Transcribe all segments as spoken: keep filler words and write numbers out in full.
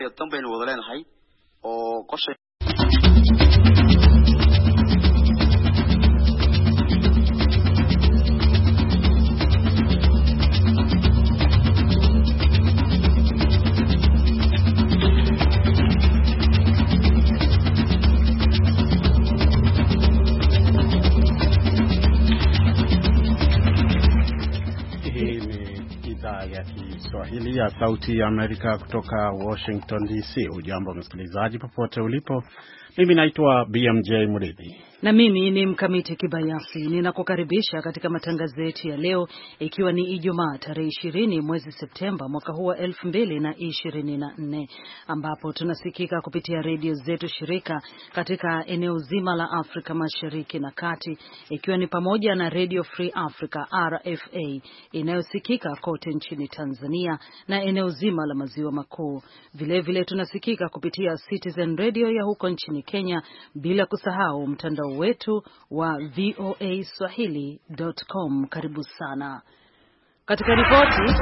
tan baynu wada leenahay oo qorshe Swahili ya Sauti ya Amerika kutoka Washington D C. Ujambo msikilizaji popote ulipo. Mimi naitwa B M J Muridhi. Na mimi ni Mkamiti Kibayasi. Ninakukaribisha katika matangazo yetu ya leo, ikiwa ni Ijumaa tarehe ishirini mwezi Septemba mwaka huu wa elfu mbili na ishirini na nne, ambapo tunasikika kupitia redio zetu shirika katika eneo zima la Afrika Mashariki na Kati, ikiwa ni pamoja na Radio Free Africa R F A inayosikika kote nchini Tanzania na eneo zima la Maziwa Makuu. Vile vile tunasikika kupitia Citizen Radio ya huko nchini Kenya, bila kusahau mtandao wetu wa V O A Swahili dot com. Karibu sana. Katika ripoti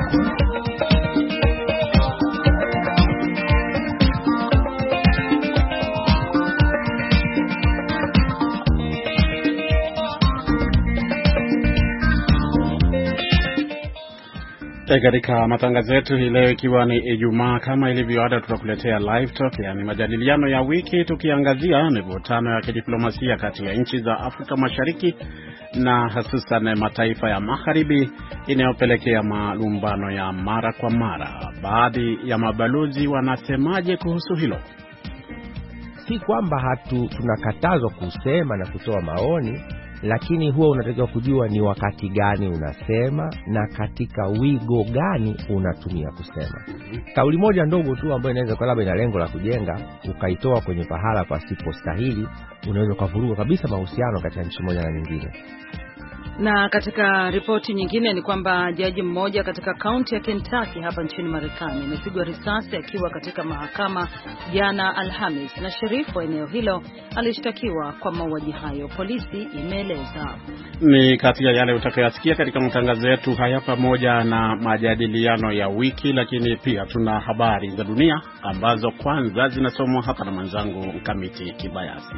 katika matangazo yetu hii leo, ikiwa ni Ijumaa, kama ilivyo ada, tutakuletea live talk, yani majadiliano ya wiki, tukiangazia mivutano ya kidiplomasia kati ya nchi za Afrika Mashariki na hususan mataifa ya Magharibi inayopelekea malumbano ya mara kwa mara. Baadhi ya mabalozi wanasemaje kuhusu hilo? Si kwamba hatu tunakatazwa kusema na kutoa maoni, lakini huwa unatakiwa kujua ni wakati gani unasema na katika wigo gani unatumia kusema. Kauli moja ndogo tu ambayo inaweza kwa labda ina lengo la kujenga, ukaitoa kwenye pahala pasipo stahili, unaweza kuvuruga kabisa mahusiano kati ya nchi moja na nyingine. Na katika ripoti nyingine ni kwamba jaji mmoja katika kaunti ya Kentucky hapa nchini Marekani amepigwa risasi akiwa katika mahakama jana Alhamis, na sherifu wa eneo hilo alishtakiwa kwa mauaji hayo, polisi imeeleza. Ni kati ya yale utakayosikia katika matangazo yetu haya, pamoja na majadiliano ya wiki, lakini pia tuna habari za dunia ambazo kwanza zinasomwa hapa na mwenzangu Mkamiti Kibayasi.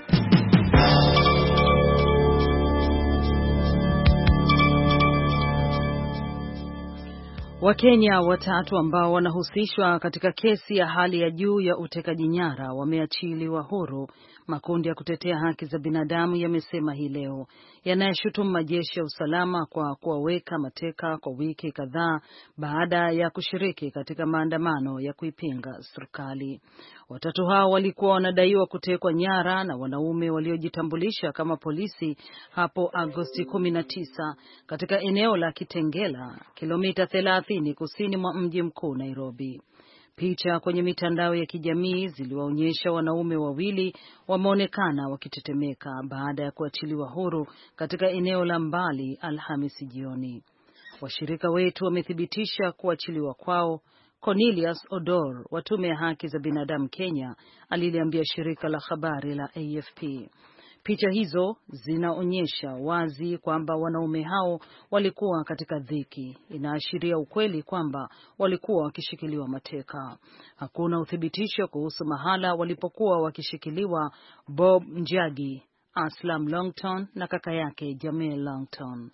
Wakenya watatu ambao wanahusishwa katika kesi ya hali ya juu ya utekaji nyara wameachiliwa huru, makundi ya kutetea haki za binadamu yamesema hii leo, yanayoshutumu majeshi ya usalama kwa kuwaweka mateka kwa wiki kadhaa baada ya kushiriki katika maandamano ya kuipinga serikali. Watatu hao walikuwa wanadaiwa kutekwa nyara na wanaume waliojitambulisha kama polisi hapo Agosti kumi na tisa katika eneo la Kitengela, kilomita thelathini kusini mwa mji mkuu Nairobi. Picha kwenye mitandao ya kijamii ziliwaonyesha wanaume wawili wameonekana wakitetemeka baada ya kuachiliwa huru katika eneo la mbali Alhamisi jioni. Washirika wetu wamethibitisha kuachiliwa kwao. Cornelius Odor wa tume ya haki za binadamu Kenya aliliambia shirika la habari la A F P. Picha hizo zinaonyesha wazi kwamba wanaume hao walikuwa katika dhiki. Inaashiria ukweli kwamba walikuwa wakishikiliwa mateka. Hakuna uthibitisho kuhusu mahala walipokuwa wakishikiliwa Bob Njagi, Aslam Longton na kaka yake Jamil Longton.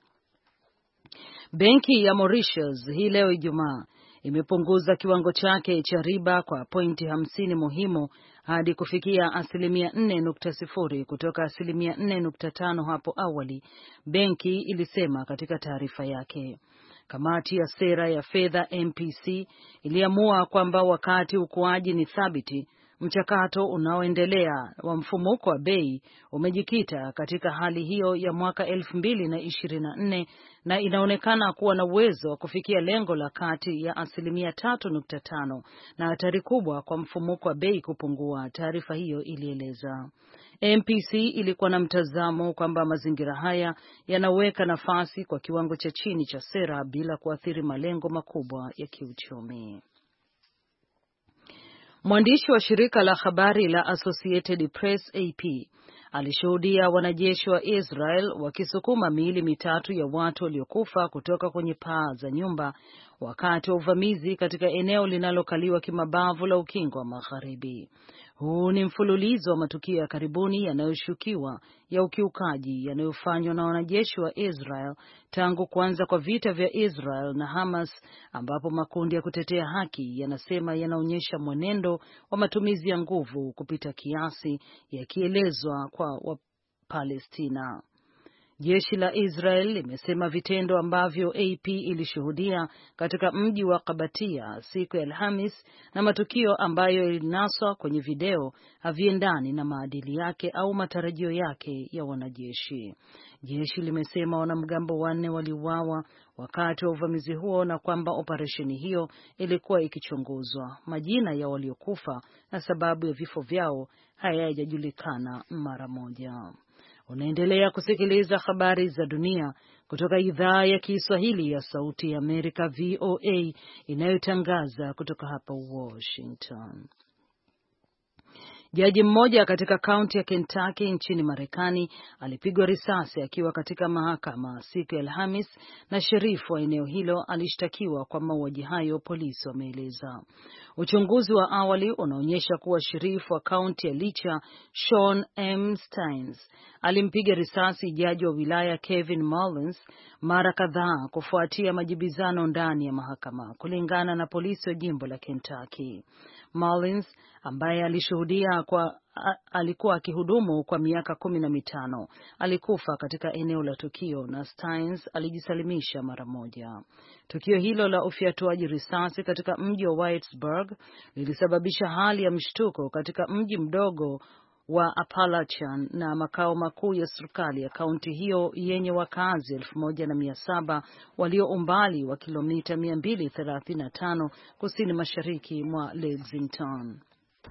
Benki ya Mauritius hii leo Ijumaa imepunguza kiwango chake cha riba kwa pointi hamsini muhimu hadi kufikia asilimia nne nukta sifuri kutoka asilimia nne nukta tano hapo awali, benki ilisema katika taarifa yake. Kamati ya sera ya fedha M P C iliamua kwamba wakati ukuaji ni thabiti, mchakato unaoendelea wa mfumuko wa bei umejikita katika hali hiyo ya mwaka elfu mbili na ishirini na nne na inaonekana kuwa na uwezo wa kufikia lengo la kati ya asilimia tatu nukta tano na hatari kubwa kwa mfumuko wa bei kupungua, taarifa hiyo ilieleza. M P C ilikuwa na mtazamo kwamba mazingira haya yanaweka nafasi kwa kiwango cha chini cha sera bila kuathiri malengo makubwa ya kiuchumi. Mwandishi wa shirika la habari la Associated Press A P alishuhudia wanajeshi wa Israel wakisukuma miili mitatu ya watu waliokufa kutoka kwenye paa za nyumba wakati wa uvamizi katika eneo linalokaliwa kimabavu la Ukingo wa Magharibi. Huu ni mfululizo wa matukio ya karibuni yanayoshukiwa ya ukiukaji yanayofanywa na wanajeshi wa Israel tangu kuanza kwa vita vya Israel na Hamas, ambapo makundi ya kutetea haki yanasema yanaonyesha mwenendo wa matumizi ya nguvu kupita kiasi, yakielezwa kwa Wapalestina. Jeshi la Israel limesema vitendo ambavyo A P ilishuhudia katika mji wa Qabatia siku ya Alhamis na matukio ambayo yalinaswa kwenye video haviendani na maadili yake au matarajio yake ya wanajeshi. Jeshi limesema wanamgambo wanne waliuawa wakati wa uvamizi huo na kwamba operesheni hiyo ilikuwa ikichunguzwa. Majina ya waliokufa na sababu ya vifo vyao hayajajulikana mara moja. Unaendelea kusikiliza habari za dunia kutoka idhaa ya Kiswahili ya Sauti ya Amerika V O A inayotangaza kutoka hapa Washington. Jaji mmoja katika kaunti ya Kentucky nchini Marekani alipigwa risasi akiwa katika mahakama siku ya Alhamis na sherifu wa eneo hilo alishtakiwa kwa mauaji hayo, polisi wameeleza. Uchunguzi wa awali unaonyesha kuwa sherifu wa kaunti ya Licha, Sean M. Steins, alimpiga risasi jaji wa wilaya Kevin Mullins mara kadhaa kufuatia majibizano ndani ya mahakama, kulingana na polisi wa jimbo la Kentucky. Mullins ambaye alishuhudia kwa alikuwa akihudumu kwa miaka kumi na mitano alikufa katika eneo la tukio na Steins alijisalimisha mara moja. Tukio hilo la ufyatuaji risasi katika mji wa Whitesburg lilisababisha hali ya mshtuko katika mji mdogo wa Appalachian na makao makuu ya serikali ya kaunti hiyo yenye wakazi elfu moja na mia saba walio umbali wa kilomita mia mbili thelathini na tano kusini mashariki mwa Lexington.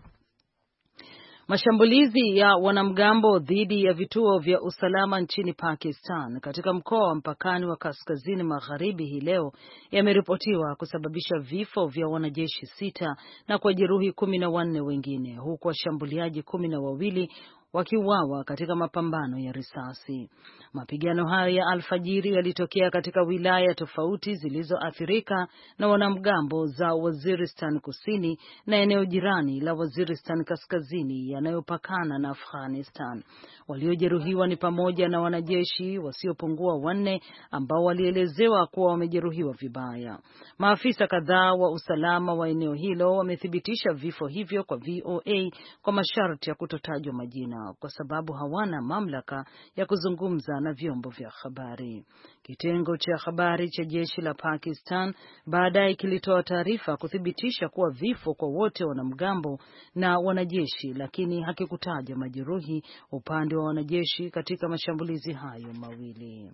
Mashambulizi ya wanamgambo dhidi ya vituo vya usalama nchini Pakistan katika mkoa wa mpakani wa kaskazini magharibi hii leo yameripotiwa kusababisha vifo vya wanajeshi sita na kujeruhi kumi na wanne wengine, huku washambuliaji kumi na wawili wakiuawa katika mapambano ya risasi. Mapigano hayo ya alfajiri yalitokea katika wilaya tofauti zilizoathirika na wanamgambo za Waziristan Kusini na eneo jirani la Waziristan Kaskazini yanayopakana na Afghanistan. Waliojeruhiwa ni pamoja na wanajeshi wasiopungua wanne ambao walielezewa kuwa wamejeruhiwa vibaya. Maafisa kadhaa wa usalama wa eneo hilo wamethibitisha vifo hivyo kwa V O A kwa masharti ya kutotajwa majina, kwa sababu hawana mamlaka ya kuzungumza na vyombo vya habari. Kitengo cha habari cha jeshi la Pakistan baadaye kilitoa taarifa kuthibitisha kuwa vifo kwa wote wanamgambo na wanajeshi, lakini hakikutaja majeruhi upande wa wanajeshi katika mashambulizi hayo mawili.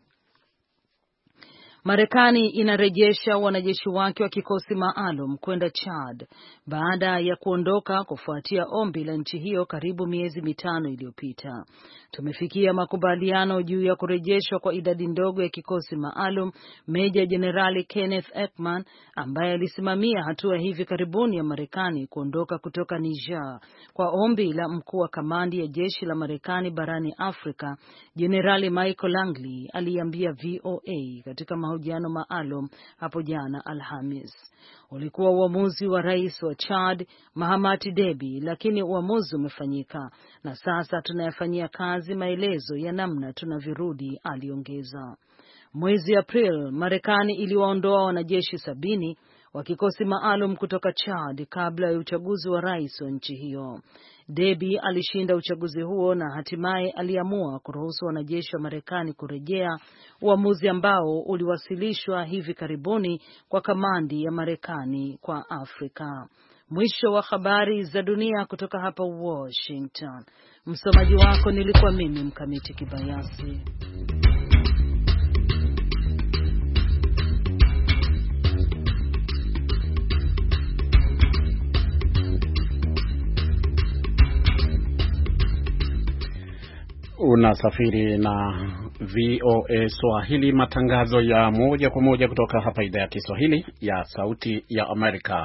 Marekani inarejesha wanajeshi wake wa kikosi maalum kwenda Chad baada ya kuondoka kufuatia ombi la nchi hiyo karibu miezi mitano iliyopita. Tumefikia makubaliano juu ya kurejeshwa kwa idadi ndogo ya kikosi maalum, Meja Jenerali Kenneth Ekman, ambaye alisimamia hatua hivi karibuni ya Marekani kuondoka kutoka Niger kwa ombi la mkuu wa kamandi ya jeshi la Marekani barani Afrika, Jenerali Michael Langley aliambia V O A katika mahojiano maalum hapo jana Alhamis. Ulikuwa uamuzi wa rais wa Chad Mahamat Deby, lakini uamuzi umefanyika na sasa tunayafanyia kazi maelezo ya namna tunavyorudi, aliongeza. Mwezi April, Marekani iliwaondoa wanajeshi sabini wa kikosi maalum kutoka Chad kabla ya uchaguzi wa rais wa nchi hiyo. Deby alishinda uchaguzi huo na hatimaye aliamua kuruhusu wanajeshi wa Marekani kurejea, uamuzi ambao uliwasilishwa hivi karibuni kwa kamandi ya Marekani kwa Afrika. Mwisho wa habari za dunia kutoka hapa Washington. Msomaji wako nilikuwa mimi Mkamiti Kibayasi. Unasafiri na V O A Swahili, matangazo ya moja kwa moja kutoka hapa idhaa ya Kiswahili ya Sauti ya Amerika,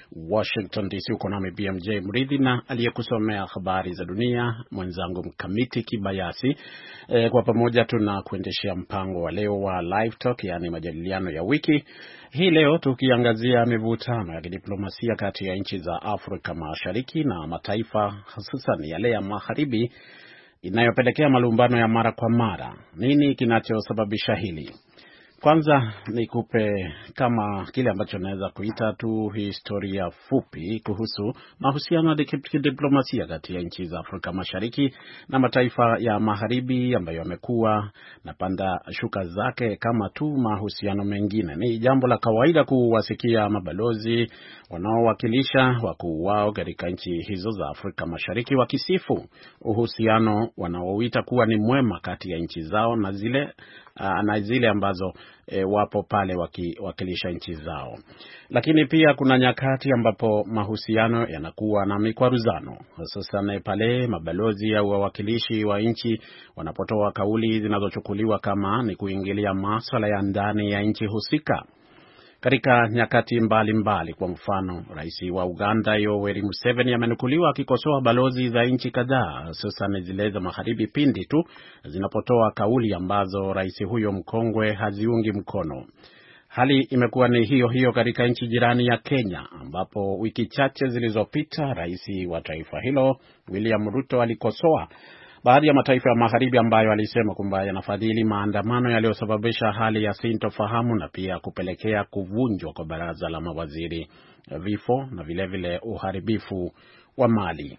Washington D C. Uko nami B M J Mridhi na aliyekusomea habari za dunia mwenzangu Mkamiti Kibayasi. E, kwa pamoja tunakuendeshea mpango wa leo wa Live Talk, yani majadiliano ya wiki. Hii leo tukiangazia mivutano ya kidiplomasia kati ya nchi za Afrika Mashariki na mataifa hususan yale ya Magharibi inayopelekea malumbano ya mara kwa mara. Nini kinachosababisha hili? Kwanza nikupe kama kile ambacho naweza kuita tu historia fupi kuhusu mahusiano ya kidiplomasia kati ya nchi za Afrika Mashariki na mataifa ya Magharibi ambayo yamekuwa na panda shuka zake kama tu mahusiano mengine. Ni jambo la kawaida kuwasikia mabalozi wanaowakilisha wakuu wao katika nchi hizo za Afrika Mashariki wakisifu uhusiano wanaoita kuwa ni mwema kati ya nchi zao na zile Uh, na zile ambazo e, wapo pale wakiwakilisha nchi zao. Lakini pia kuna nyakati ambapo mahusiano yanakuwa na mikwaruzano, hususan pale mabalozi au wawakilishi wa nchi wanapotoa kauli zinazochukuliwa kama ni kuingilia masuala ya ndani ya nchi husika. Katika nyakati mbalimbali mbali, kwa mfano rais wa Uganda Yoweri Museveni amenukuliwa akikosoa balozi za nchi kadhaa hususan zile za Magharibi pindi tu zinapotoa kauli ambazo rais huyo mkongwe haziungi mkono. Hali imekuwa ni hiyo hiyo katika nchi jirani ya Kenya, ambapo wiki chache zilizopita rais wa taifa hilo William Ruto alikosoa baadhi ya mataifa ya Magharibi ambayo alisema kwamba yanafadhili maandamano yaliyosababisha hali ya sintofahamu na pia kupelekea kuvunjwa kwa baraza la mawaziri, vifo na vile vile uharibifu wa mali.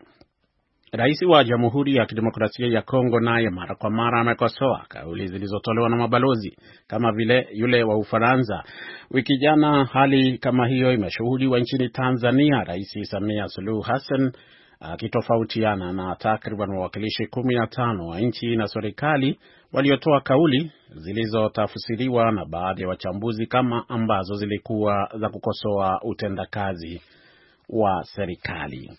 Rais wa Jamhuri ya Kidemokrasia ya Kongo naye mara kwa mara amekosoa kauli zilizotolewa na mabalozi kama vile yule wa Ufaransa. Wiki jana hali kama hiyo imeshuhudiwa nchini Tanzania, Rais Samia Suluhu Hassan akitofautiana na takriban wawakilishi kumi na tano wa nchi na serikali waliotoa kauli zilizotafsiriwa na baadhi ya wachambuzi kama ambazo zilikuwa za kukosoa utendakazi wa serikali.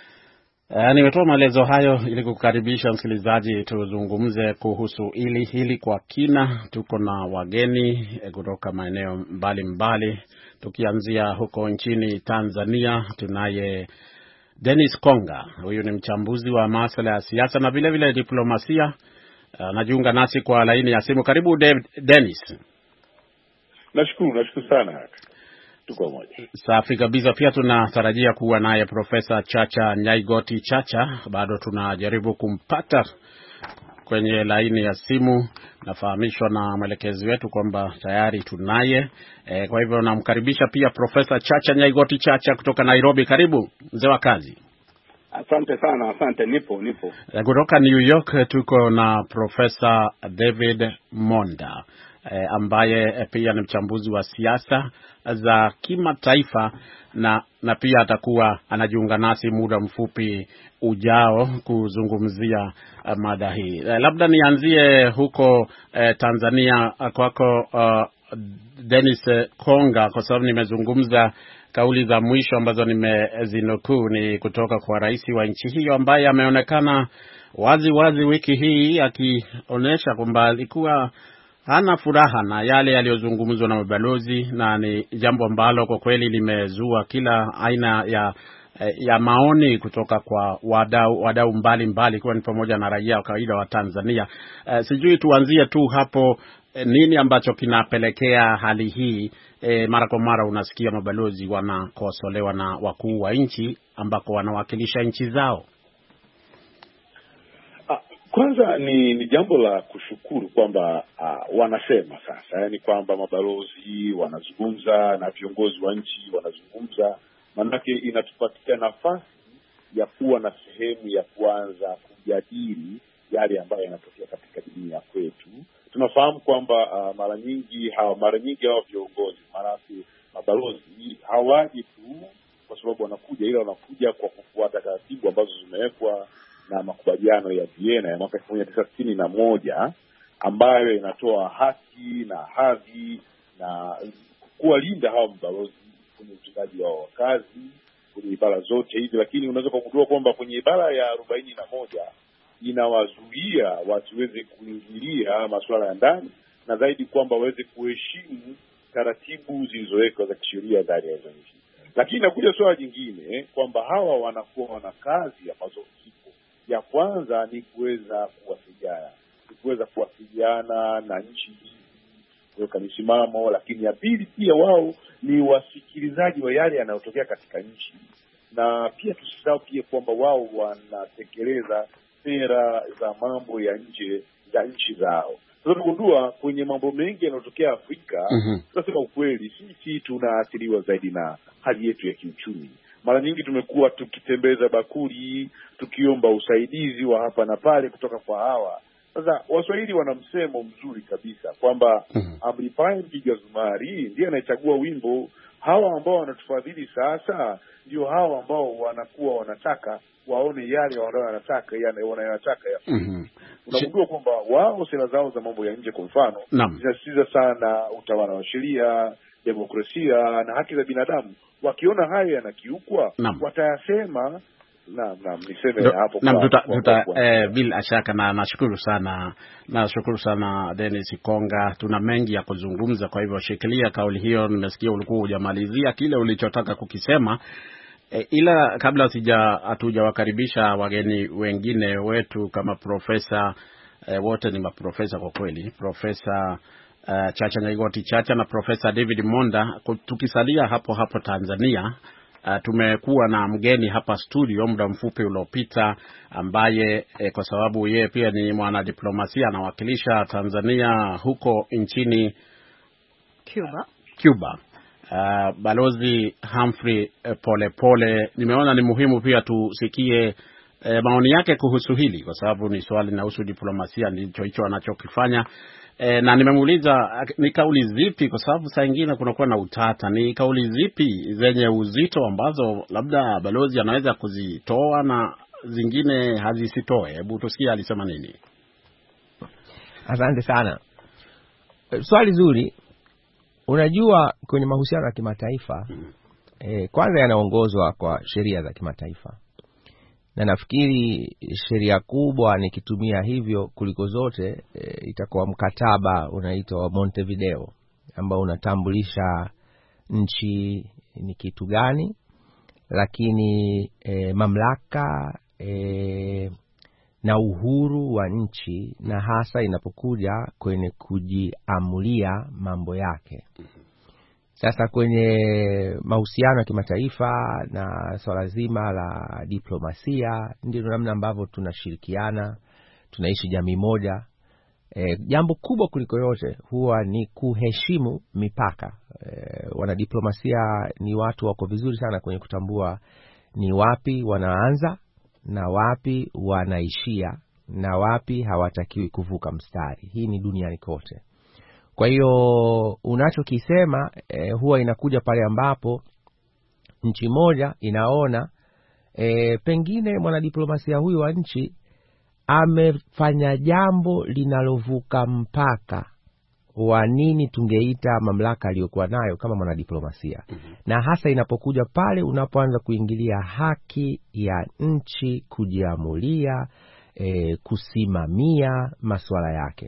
Uh, nimetoa maelezo hayo ili kukaribisha msikilizaji tuzungumze kuhusu hili hili kwa kina. Tuko na wageni kutoka maeneo mbalimbali, tukianzia huko nchini Tanzania. Tunaye Dennis Konga, huyu ni mchambuzi wa masuala ya siasa na vile vile diplomasia. Anajiunga uh, nasi kwa laini ya simu. Karibu Dennis. Nashukuru, nashukuru sana. Tuko moja. Safi kabisa. Pia tunatarajia kuwa naye Profesa Chacha Nyaigoti Chacha. Bado tunajaribu kumpata kwenye laini ya simu. Nafahamishwa na mwelekezi wetu kwamba tayari tunaye. E, kwa hivyo namkaribisha pia Profesa Chacha Nyaigoti Chacha kutoka Nairobi. Karibu mzee wa kazi. Asante sana, asante. Nipo, nipo. E, kutoka New York tuko na Profesa David Monda, e, ambaye pia ni mchambuzi wa siasa za kimataifa na na pia atakuwa anajiunga nasi muda mfupi ujao kuzungumzia uh, mada hii. Uh, labda nianzie huko uh, Tanzania uh, kwako uh, Dennis Konga, kwa sababu nimezungumza kauli za mwisho ambazo nimezinukuu ni kutoka kwa rais wa nchi hiyo ambaye ameonekana wazi wazi wiki hii akionyesha kwamba alikuwa hana furaha na yale yaliyozungumzwa na mabalozi, na ni jambo ambalo kwa kweli limezua kila aina ya ya maoni kutoka kwa wadau wadau mbalimbali, kwa ni pamoja na raia wa kawaida wa Tanzania. Uh, sijui tuanzie tu hapo, eh, nini ambacho kinapelekea hali hii? Eh, mara kwa mara unasikia mabalozi wanakosolewa na wakuu wa nchi ambako wanawakilisha nchi zao. Kwanza ni, ni jambo la kushukuru kwamba uh, wanasema sasa, yani kwamba mabalozi wanazungumza na viongozi wa nchi wanazungumza, manake inatupatia nafasi ya kuwa na sehemu ya kuanza kujadili yale ambayo yanatokea katika dunia kwetu. Tunafahamu kwamba uh, mara nyingi hawa mara nyingi hao viongozi, manake mabalozi hawaji tu kwa sababu wanakuja, ila wanakuja kwa kufuata taratibu ambazo zimewekwa na makubaliano ya Vienna ya mwaka elfu moja mia tisa sitini na moja ambayo inatoa haki na hadhi na kuwalinda hao mabalozi kwenye utendaji wao wa kazi kwenye ibara zote hizi. Lakini unaweza kugundua kwamba kwenye ibara ya arobaini na moja inawazuia wasiweze kuingilia masuala ya ndani, na zaidi kwamba waweze kuheshimu taratibu zilizowekwa za kisheria ndani ya hizo nchi. Lakini nakuja swala jingine kwamba hawa wanakuwa wana kazi ambazo zipo. Ya kwanza ni kuweza kuwasiliana, ni kuweza kuwasiliana na nchi hizi kuweka misimamo, lakini ya pili pia wao ni wasikilizaji wa yale yanayotokea katika nchi, na pia tusisahau pia kwamba wao wanatekeleza sera za mambo ya nje za nchi zao. Sasa tunagundua kwenye mambo mengi yanayotokea Afrika, mm-hmm. tunasema ukweli, sisi tunaathiriwa zaidi na hali yetu ya kiuchumi. Mara nyingi tumekuwa tukitembeza bakuli, tukiomba usaidizi wa hapa na pale kutoka kwa hawa. Sasa Waswahili wana msemo mzuri kabisa kwamba mm-hmm. amlipaye mpiga zumari ndiye anayechagua wimbo. Hawa ambao wanatufadhili sasa ndio hawa ambao wanakuwa wanataka waone yale wanayotaka, yani wanayotaka ya. Mm-hmm. Unagundua kwamba wao sera zao za mambo ya nje kwa mfano zinasisitiza sana utawala wa sheria, demokrasia na haki za binadamu. Wakiona hayo yanakiukwa, watayasema. Naam, naam, niseme hapo kwa. Naam, tuta, tuta eh, bila shaka na nashukuru sana. Nashukuru sana Dennis Konga. Tuna mengi ya kuzungumza, kwa hivyo shikilia kauli hiyo. Nimesikia ulikuwa hujamalizia kile ulichotaka kukisema. E, ila kabla sija hatujawakaribisha wageni wengine wetu kama profesa e, wote ni maprofesa kwa kweli, Profesa uh, Chacha Nyaigoti Chacha na Profesa David Monda, tukisalia hapo hapo Tanzania. Uh, tumekuwa na mgeni hapa studio muda mfupi uliopita ambaye eh, kwa sababu yeye pia ni mwanadiplomasia anawakilisha Tanzania huko nchini Cuba. Cuba. Uh, Balozi Humphrey uh, Pole Pole, nimeona ni muhimu pia tusikie uh, maoni yake kuhusu hili kwa sababu ni swali linahusu diplomasia, ndicho hicho anachokifanya. E, na nimemuuliza ni kauli zipi, kwa sababu saa nyingine kunakuwa na utata, ni kauli zipi zenye uzito ambazo labda balozi anaweza kuzitoa na zingine hazisitoe. Hebu tusikie alisema nini. Asante sana. Swali zuri. Unajua kwenye mahusiano ya kimataifa hmm. e, kwanza yanaongozwa kwa sheria za kimataifa. Na nafikiri sheria kubwa nikitumia hivyo kuliko zote e, itakuwa mkataba unaitwa Montevideo ambao unatambulisha nchi ni kitu gani, lakini e, mamlaka e, na uhuru wa nchi, na hasa inapokuja kwenye kujiamulia mambo yake. Sasa kwenye mahusiano ya kimataifa na swala zima la diplomasia, ndio namna ambavyo tunashirikiana, tunaishi jamii moja. E, jambo kubwa kuliko yote huwa ni kuheshimu mipaka. E, wanadiplomasia ni watu wako vizuri sana kwenye kutambua ni wapi wanaanza na wapi wanaishia na wapi hawatakiwi kuvuka mstari. Hii ni duniani kote. Kwa hiyo unachokisema e, huwa inakuja pale ambapo nchi moja inaona e, pengine mwanadiplomasia huyu wa nchi amefanya jambo linalovuka mpaka wa nini tungeita mamlaka aliyokuwa nayo kama mwanadiplomasia. Mm-hmm. Na hasa inapokuja pale unapoanza kuingilia haki ya nchi kujiamulia, e, kusimamia masuala yake.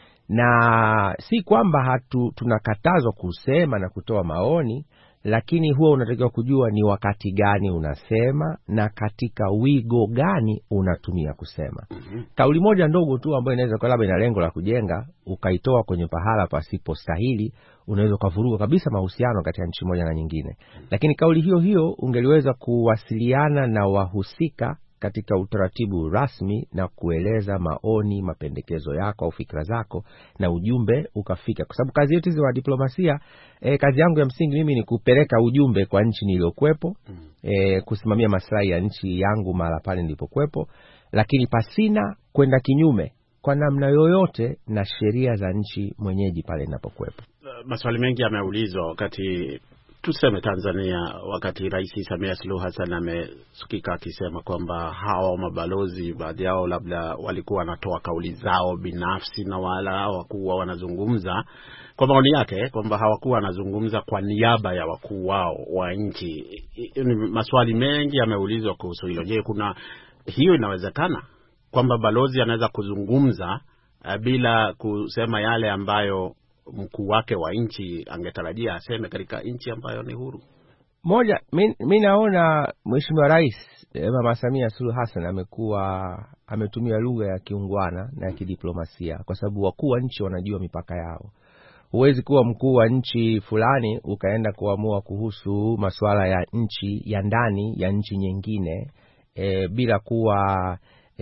Na si kwamba hatu tunakatazwa kusema na kutoa maoni, lakini huwa unatakiwa kujua ni wakati gani unasema na katika wigo gani unatumia kusema. Mm-hmm. Kauli moja ndogo tu ambayo inaweza kwa labda ina lengo la kujenga, ukaitoa kwenye pahala pasipo stahili, unaweza kuvuruga kabisa mahusiano kati ya nchi moja na nyingine. Mm-hmm. Lakini kauli hiyo hiyo ungeliweza kuwasiliana na wahusika katika utaratibu rasmi na kueleza maoni, mapendekezo yako au fikra zako, na ujumbe ukafika. Kwa sababu kazi yetu hizo wa diplomasia, e, kazi yangu ya msingi mimi ni kupeleka ujumbe kwa nchi niliyokuepo, e, kusimamia maslahi ya nchi yangu mara pale nilipokuepo, lakini pasina kwenda kinyume kwa namna yoyote na sheria za nchi mwenyeji pale ninapokuepo. Maswali mengi yameulizwa wakati tuseme Tanzania, wakati Rais Samia Suluhu Hassan amesikika akisema kwamba hawa mabalozi baadhi yao labda walikuwa wanatoa kauli zao binafsi na wala hawakuwa wanazungumza kwa maoni yake, kwamba hawakuwa wanazungumza kwa niaba ya wakuu wao wa nchi. Maswali mengi yameulizwa kuhusu hilo. Je, kuna hiyo inawezekana kwamba balozi anaweza kuzungumza uh, bila kusema yale ambayo mkuu wake wa nchi angetarajia aseme katika nchi ambayo ni huru? Moja, mimi naona Mheshimiwa Rais Mama Samia Suluhu Hassan amekuwa ametumia lugha ya kiungwana na ya kidiplomasia, kwa sababu wakuu wa nchi wanajua mipaka yao. Huwezi kuwa mkuu wa nchi fulani ukaenda kuamua kuhusu masuala ya nchi ya ndani ya nchi nyingine e, bila kuwa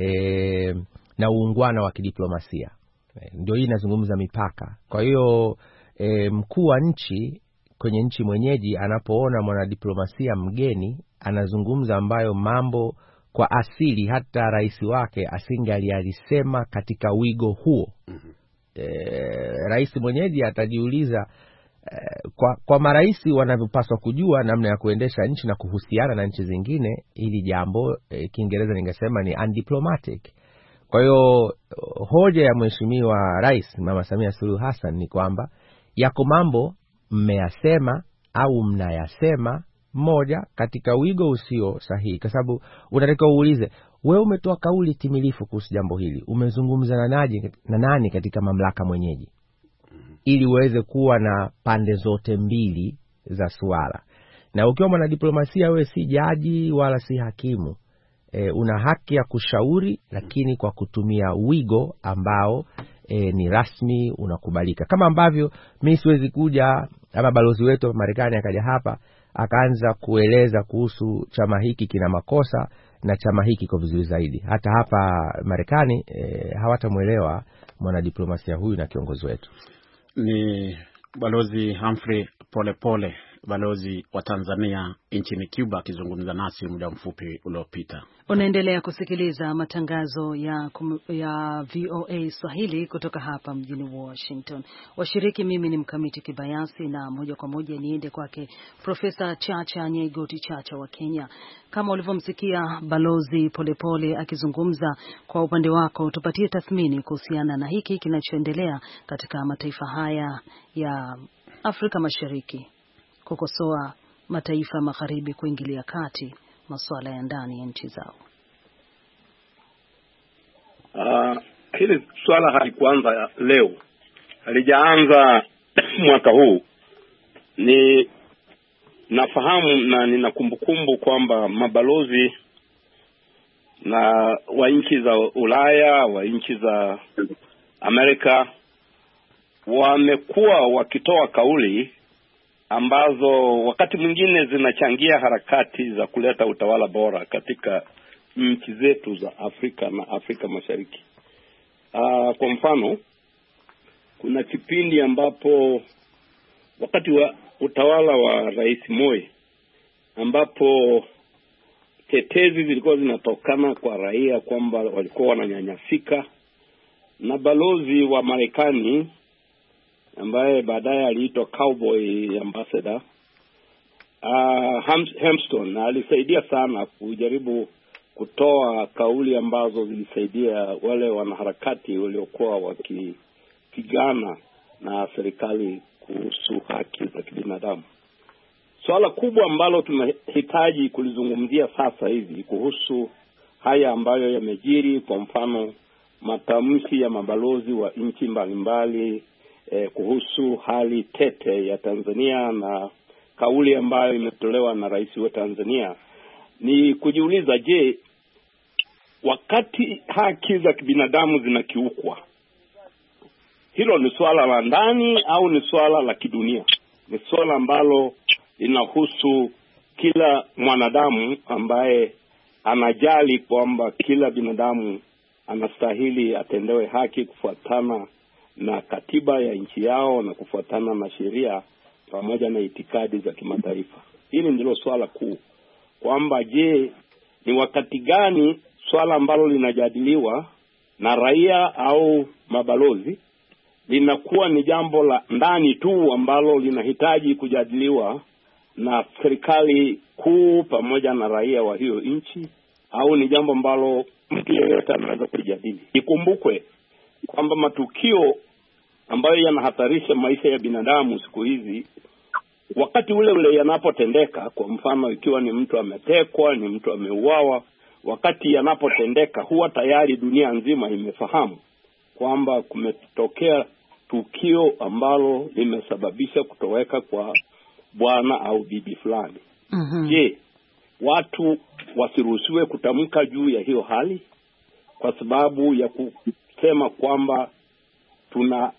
e, na uungwana wa kidiplomasia. E, ndio hii nazungumza mipaka. Kwa hiyo e, mkuu wa nchi kwenye nchi mwenyeji anapoona mwanadiplomasia mgeni anazungumza ambayo mambo kwa asili hata rais wake asingalialisema katika wigo huo, mm-hmm. E, rais mwenyeji atajiuliza e, kwa, kwa maraisi wanavyopaswa kujua namna ya kuendesha nchi na kuhusiana na nchi zingine, ili jambo e, Kiingereza ningesema ni undiplomatic. Kwa hiyo hoja ya Mheshimiwa Rais Mama Samia Suluhu Hassan ni kwamba yako mambo mmeyasema au mnayasema moja katika wigo usio sahihi, kwa sababu unatakiwa uulize, wewe umetoa kauli timilifu kuhusu jambo hili, umezungumza na nani na nani katika mamlaka mwenyeji, ili uweze kuwa na pande zote mbili za suala. Na ukiwa mwanadiplomasia wewe si jaji wala si hakimu, e, una haki ya kushauri, lakini kwa kutumia wigo ambao E, ni rasmi unakubalika. Kama ambavyo mimi siwezi kuja ama balozi wetu wa Marekani akaja hapa akaanza kueleza kuhusu chama hiki kina makosa na chama hiki kwa vizuri zaidi. Hata hapa Marekani e, hawatamuelewa mwanadiplomasia huyu na kiongozi wetu. Ni Balozi Humphrey Polepole, balozi wa Tanzania nchini Cuba, akizungumza nasi muda mfupi uliopita. Unaendelea kusikiliza matangazo ya ya V O A Swahili kutoka hapa mjini Washington. Washiriki, mimi ni Mkamiti Kibayasi, na moja kwa moja niende kwake Profesa Chacha Nyaigoti Chacha wa Kenya. Kama ulivyomsikia Balozi Polepole akizungumza, kwa upande wako tupatie tathmini kuhusiana na hiki kinachoendelea katika mataifa haya ya Afrika Mashariki, kukosoa mataifa magharibi kuingilia kati masuala ya ndani ya nchi zao. Uh, hili swala halikuanza leo, halijaanza mwaka huu. Ni nafahamu na nina kumbukumbu kwamba mabalozi na wa nchi za Ulaya, wa nchi za Amerika wamekuwa wakitoa kauli ambazo wakati mwingine zinachangia harakati za kuleta utawala bora katika nchi zetu za Afrika na Afrika Mashariki. Uh, kwa mfano, kuna kipindi ambapo wakati wa utawala wa Rais Moi, ambapo tetezi zilikuwa zinatokana kwa raia kwamba walikuwa wananyanyasika, na balozi wa Marekani ambaye baadaye aliitwa Cowboy Ambassador uh, Hamston alisaidia sana kujaribu kutoa kauli ambazo zilisaidia wale wanaharakati waliokuwa wakipigana na serikali kuhusu haki za kibinadamu. Swala kubwa ambalo tunahitaji kulizungumzia sasa hivi kuhusu haya ambayo yamejiri, kwa mfano matamshi ya mabalozi wa nchi mbalimbali eh, kuhusu hali tete ya Tanzania na kauli ambayo imetolewa na rais wa Tanzania, ni kujiuliza, je, wakati haki za kibinadamu zinakiukwa, hilo ni swala la ndani au ni swala la kidunia? Ni swala ambalo linahusu kila mwanadamu ambaye anajali kwamba kila binadamu anastahili atendewe haki kufuatana na katiba ya nchi yao na kufuatana na sheria pamoja na itikadi za kimataifa. Hili ndilo swala kuu, kwamba je, ni wakati gani swala ambalo linajadiliwa na raia au mabalozi linakuwa ni jambo la ndani tu ambalo linahitaji kujadiliwa na serikali kuu pamoja na raia wa hiyo nchi, au ni jambo ambalo mtu yeyote anaweza kujadili. Ikumbukwe kwamba matukio ambayo yanahatarisha maisha ya binadamu siku hizi, wakati ule ule yanapotendeka, kwa mfano ikiwa ni mtu ametekwa, ni mtu ameuawa, wakati yanapotendeka huwa tayari dunia nzima imefahamu kwamba kumetokea tukio ambalo limesababisha kutoweka kwa bwana au bibi fulani. Mm-hmm. Je, watu wasiruhusiwe kutamka juu ya hiyo hali kwa sababu ya kusema kwamba tuna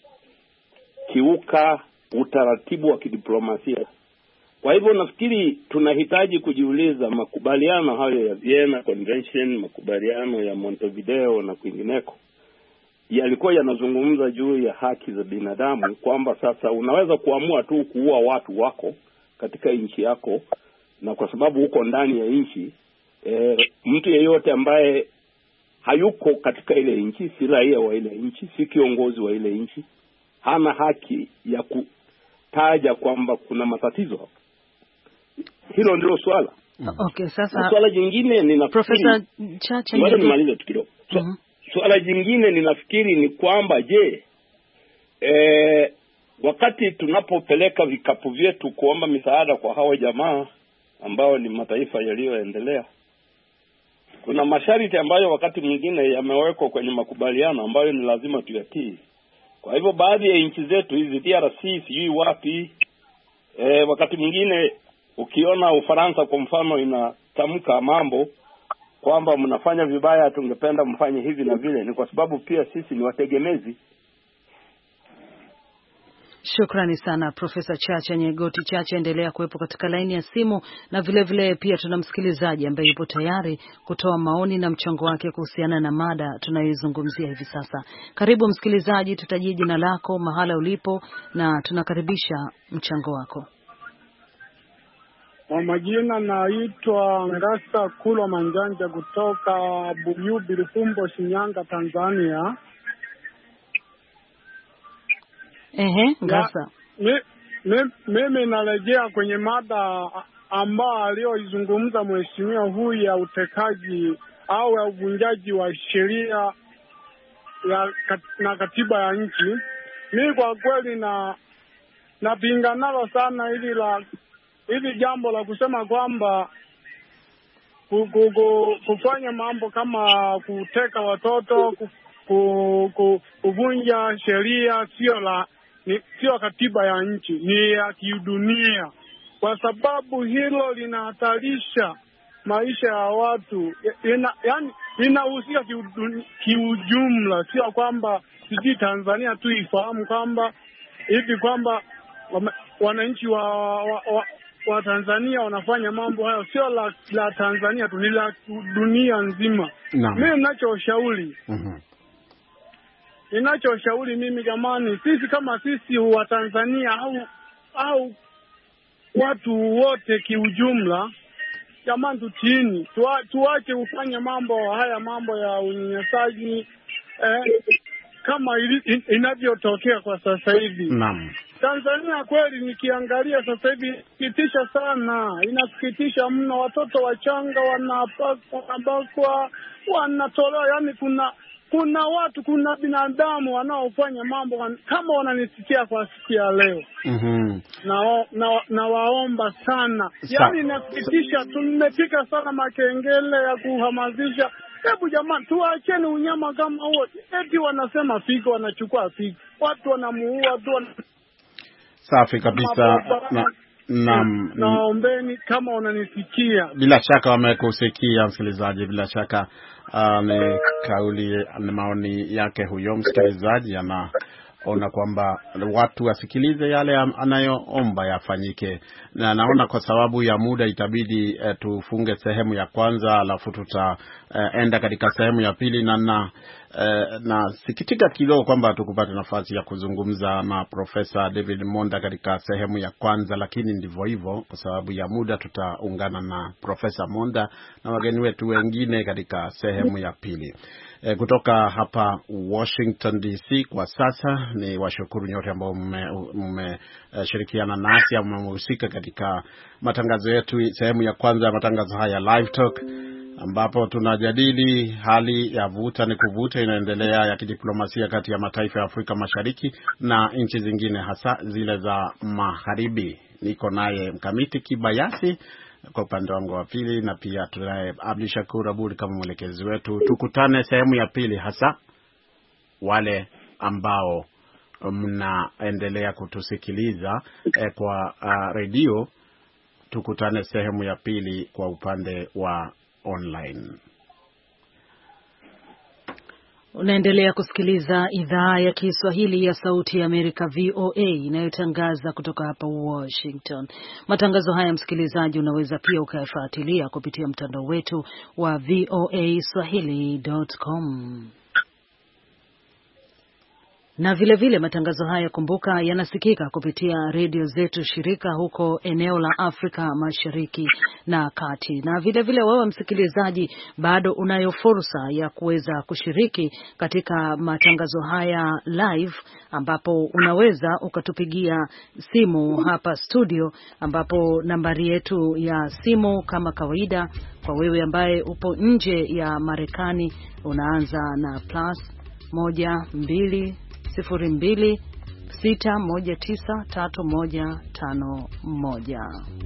kiuka utaratibu wa kidiplomasia? Kwa hivyo nafikiri tunahitaji kujiuliza, makubaliano hayo ya Vienna Convention, makubaliano ya Montevideo na kwingineko yalikuwa yanazungumza juu ya haki za binadamu, kwamba sasa unaweza kuamua tu kuua watu wako katika nchi yako, na kwa sababu uko ndani ya nchi, e, mtu yeyote ambaye hayuko katika ile nchi, si raia wa ile nchi, si kiongozi wa ile nchi, hana haki ya kutaja kwamba kuna matatizo. Hilo ndilo swala. Okay, sasa swala jingine ni Professor Chacha, ngoja nimalize tu kidogo. So, mm-hmm. Swala jingine ninafikiri ni kwamba je, e, wakati tunapopeleka vikapu vyetu kuomba misaada kwa hawa jamaa ambao ni mataifa yaliyoendelea, kuna masharti ambayo wakati mwingine yamewekwa kwenye makubaliano ambayo ni lazima tuyatii. Kwa hivyo baadhi ya nchi zetu hizi D R C sijui wapi, e, wakati mwingine ukiona Ufaransa kwa mfano inatamka mambo kwamba mnafanya vibaya, tungependa mfanye hivi na vile, ni kwa sababu pia sisi ni wategemezi. Shukrani sana Profesa Chacha Nyegoti Chacha, endelea kuwepo katika laini ya simu, na vile vile pia tuna msikilizaji ambaye yupo tayari kutoa maoni na mchango wake kuhusiana na mada tunayoizungumzia hivi sasa. Karibu msikilizaji, tutajie jina lako, mahala ulipo, na tunakaribisha mchango wako. Kwa majina naitwa Ngasa Kulwa Manjanja kutoka Buyubi Rufumbo, Shinyanga, Tanzania. Ehe, Ngasa. Mimi narejea kwenye mada ambao aliyoizungumza mheshimiwa huyu ya utekaji au ya uvunjaji wa sheria ya kat, na katiba ya nchi. Mimi kwa kweli na napinga nalo sana ili la Hili jambo la kusema kwamba kufanya mambo kama kuteka watoto, kuvunja sheria sio la ni sio katiba ya nchi, ni ya kidunia, kwa sababu hilo linahatarisha maisha ya watu. Ina, yani inahusika kiujumla, sio kwamba sisi Tanzania tu ifahamu kwamba hivi kwamba wananchi wa, wa, wa wa Tanzania wanafanya mambo hayo, sio la, la Tanzania tu, ni la dunia nzima. Mimi ninachoshauri mhm ninachoshauri mimi jamani, sisi kama sisi wa Tanzania au au watu wote kiujumla, jamani tutini, tuwa, tuache kufanya mambo haya, mambo ya unyanyasaji eh, kama in, inavyotokea kwa sasa hivi. Naam. Tanzania kweli nikiangalia sasa hivi inasikitisha sana, inasikitisha mno. Watoto wachanga wanabakwa, wanatolewa, yani kuna kuna watu, kuna binadamu wanaofanya mambo kama wananisikia kwa siku ya leo. Mhm. Na na, na waomba sana. Yani inasikitisha, tumepika sana makengele ya kuhamasisha. Hebu jamani tuacheni unyama kama huo. Eti wanasema figo, wanachukua figo. Watu wanamuua tu wana... Safi kabisa. Na naam, naombeni kama unanisikia. Bila shaka wamekusikia msikilizaji, bila shaka uh, ni kauli na maoni yake huyo msikilizaji, anaona kwamba watu wasikilize yale anayoomba yafanyike. Na naona kwa sababu ya muda itabidi uh, tufunge sehemu ya kwanza, alafu tutaenda uh, katika sehemu ya pili, na na Uh, na sikitika kidogo kwamba tukupata nafasi ya kuzungumza na Profesa David Monda katika sehemu ya kwanza, lakini ndivyo hivyo, kwa sababu ya muda tutaungana na Profesa Monda na wageni wetu wengine katika sehemu ya pili. Uh, kutoka hapa Washington D C kwa sasa ni washukuru nyote ambao mmeshirikiana uh, nasi au mmehusika katika matangazo yetu, sehemu ya kwanza ya matangazo haya Live Talk, ambapo tunajadili hali ya vuta ni kuvuta inaendelea ya kidiplomasia kati ya mataifa ya Afrika Mashariki na nchi zingine, hasa zile za magharibi. Niko naye Mkamiti Kibayasi kwa upande wangu wa pili, na pia tunaye Abdi Shakur Abud kama mwelekezi wetu. Tukutane sehemu ya pili, hasa wale ambao mnaendelea kutusikiliza eh, kwa uh, redio tukutane sehemu ya pili kwa upande wa online. Unaendelea kusikiliza idhaa ya Kiswahili ya Sauti ya Amerika V O A inayotangaza kutoka hapa Washington. Matangazo haya msikilizaji unaweza pia ukayafuatilia kupitia mtandao wetu wa v o a swahili dot com. Na vile vile matangazo haya kumbuka yanasikika kupitia redio zetu shirika huko eneo la Afrika Mashariki na Kati. Na vile vile wewe msikilizaji bado unayo fursa ya kuweza kushiriki katika matangazo haya live, ambapo unaweza ukatupigia simu hapa studio, ambapo nambari yetu ya simu kama kawaida kwa wewe ambaye upo nje ya Marekani unaanza na plus moja mbili sifuri mbili sita moja tisa tatu moja tano moja.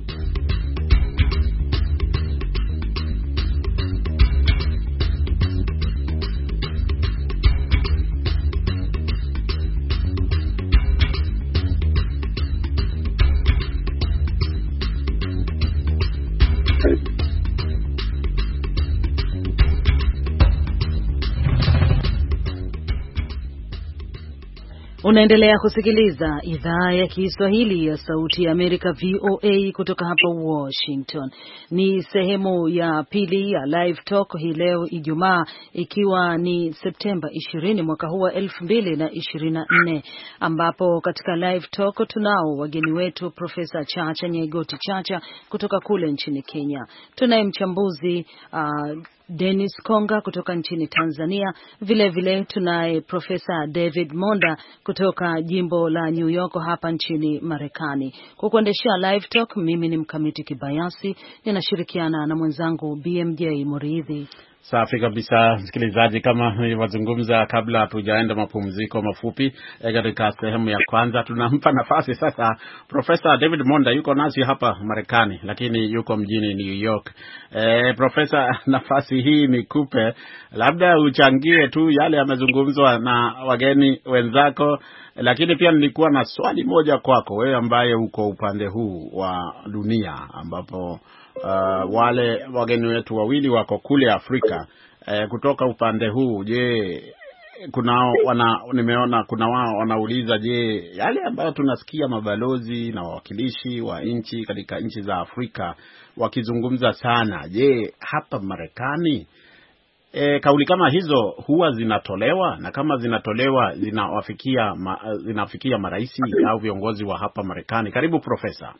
Unaendelea kusikiliza idhaa ya Kiswahili ya Sauti ya Amerika V O A kutoka hapa Washington. Ni sehemu ya pili ya Live Talk hii leo Ijumaa, ikiwa ni Septemba ishirini mwaka huu wa elfu mbili na ishirini na nne, ambapo katika Live Talk tunao wageni wetu Profesa Chacha Nyaigoti Chacha kutoka kule nchini Kenya. Tunaye mchambuzi uh, Dennis Konga kutoka nchini Tanzania. Vile vile tunaye Profesa David Monda kutoka jimbo la New York hapa nchini Marekani. Kwa kuendeshea Live Talk, mimi ni Mkamiti Kibayasi, ninashirikiana na mwenzangu B M J Muridhi. Safi kabisa msikilizaji, kama nilivyozungumza kabla hatujaenda mapumziko mafupi katika sehemu ya kwanza, tunampa nafasi sasa Profesa David Monda. Yuko nasi hapa Marekani lakini yuko mjini New York. Eh, Profesa, nafasi hii nikupe, labda uchangie tu yale yamezungumzwa na wageni wenzako, lakini pia nilikuwa na swali moja kwako wewe ambaye uko upande huu wa dunia, ambapo Uh, wale wageni wetu wawili wako kule Afrika. Uh, kutoka upande huu, je, kuna wana nimeona kuna wao wanauliza, je, yale ambayo tunasikia mabalozi na wawakilishi wa nchi katika nchi za Afrika wakizungumza sana, je, hapa Marekani e, kauli kama hizo huwa zinatolewa, na kama zinatolewa zinawafikia ma, zinafikia maraisi au viongozi wa hapa Marekani? Karibu Profesa.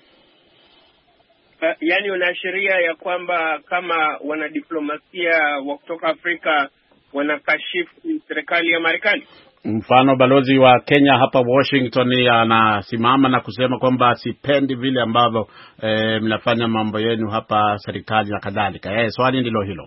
Uh, yani unaashiria ya kwamba kama wanadiplomasia wa kutoka Afrika wanakashifu serikali ya Marekani? Mfano balozi wa Kenya hapa Washington anasimama na kusema kwamba sipendi vile ambavyo eh, mnafanya mambo yenu hapa serikali na kadhalika. Eh, swali ndilo hilo.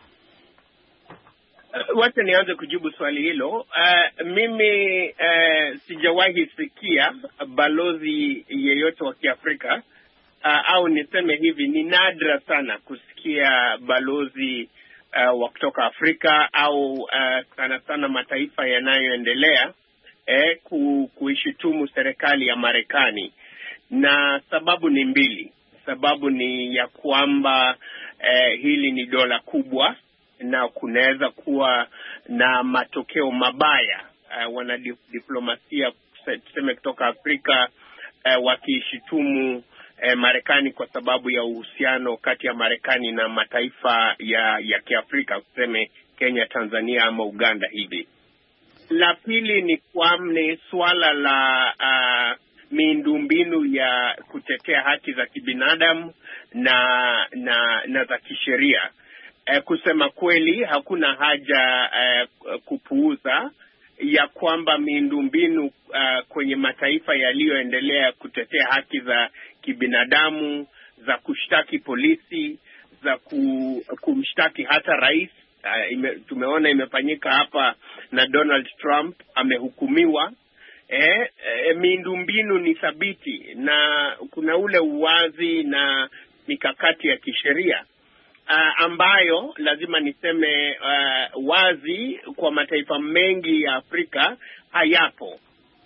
Uh, wacha nianze kujibu swali hilo. Uh, mimi uh, sijawahi sikia balozi yeyote wa Kiafrika Uh, au niseme hivi, ni nadra sana kusikia balozi uh, wa kutoka Afrika au uh, sana sana mataifa yanayoendelea eh, ku, kuishutumu serikali ya Marekani, na sababu ni mbili. Sababu ni ya kwamba eh, hili ni dola kubwa na kunaweza kuwa na matokeo mabaya. Uh, wanadiplomasia tuseme kutoka Afrika uh, wakishutumu E, Marekani kwa sababu ya uhusiano kati ya Marekani na mataifa ya ya Kiafrika, tuseme Kenya, Tanzania ama Uganda hivi. La pili ni kwamba swala la uh, miundombinu ya kutetea haki za kibinadamu na na na za kisheria. E, kusema kweli hakuna haja uh, kupuuza ya kwamba miundombinu uh, kwenye mataifa yaliyoendelea kutetea haki za kibinadamu, za kushtaki polisi, za ku, kumshtaki hata rais. Uh, ime, tumeona imefanyika hapa na Donald Trump amehukumiwa. Eh, eh, miundombinu ni thabiti na kuna ule uwazi na mikakati ya kisheria uh, ambayo lazima niseme uh, wazi kwa mataifa mengi ya Afrika hayapo.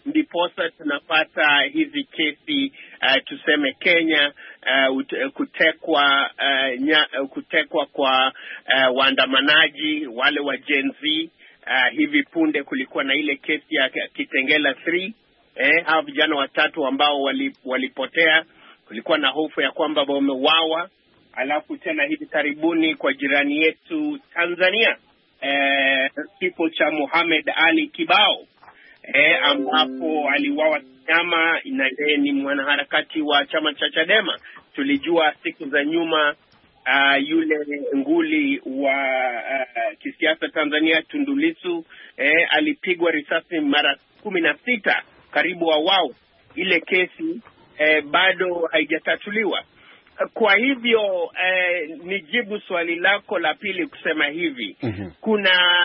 ndiposa tunapata hizi kesi uh, tuseme Kenya, uh, kutekwa uh, nya, kutekwa kwa uh, waandamanaji wale wa Gen Z. Uh, hivi punde kulikuwa na ile kesi ya Kitengela three, eh, hao vijana watatu ambao walipotea, kulikuwa na hofu ya kwamba wameuawa. Alafu tena hivi karibuni kwa jirani yetu Tanzania, eh, kifo cha Mohamed Ali Kibao, eh, ambapo aliuawa nyama, na yeye ni mwanaharakati wa chama cha Chadema. Tulijua siku za nyuma uh, yule nguli wa uh, kisiasa Tanzania Tundu Lissu, eh, alipigwa risasi mara kumi na sita karibu wa wao. Ile kesi eh, bado haijatatuliwa. Kwa hivyo eh, nijibu swali lako la pili kusema hivi, mm-hmm. kuna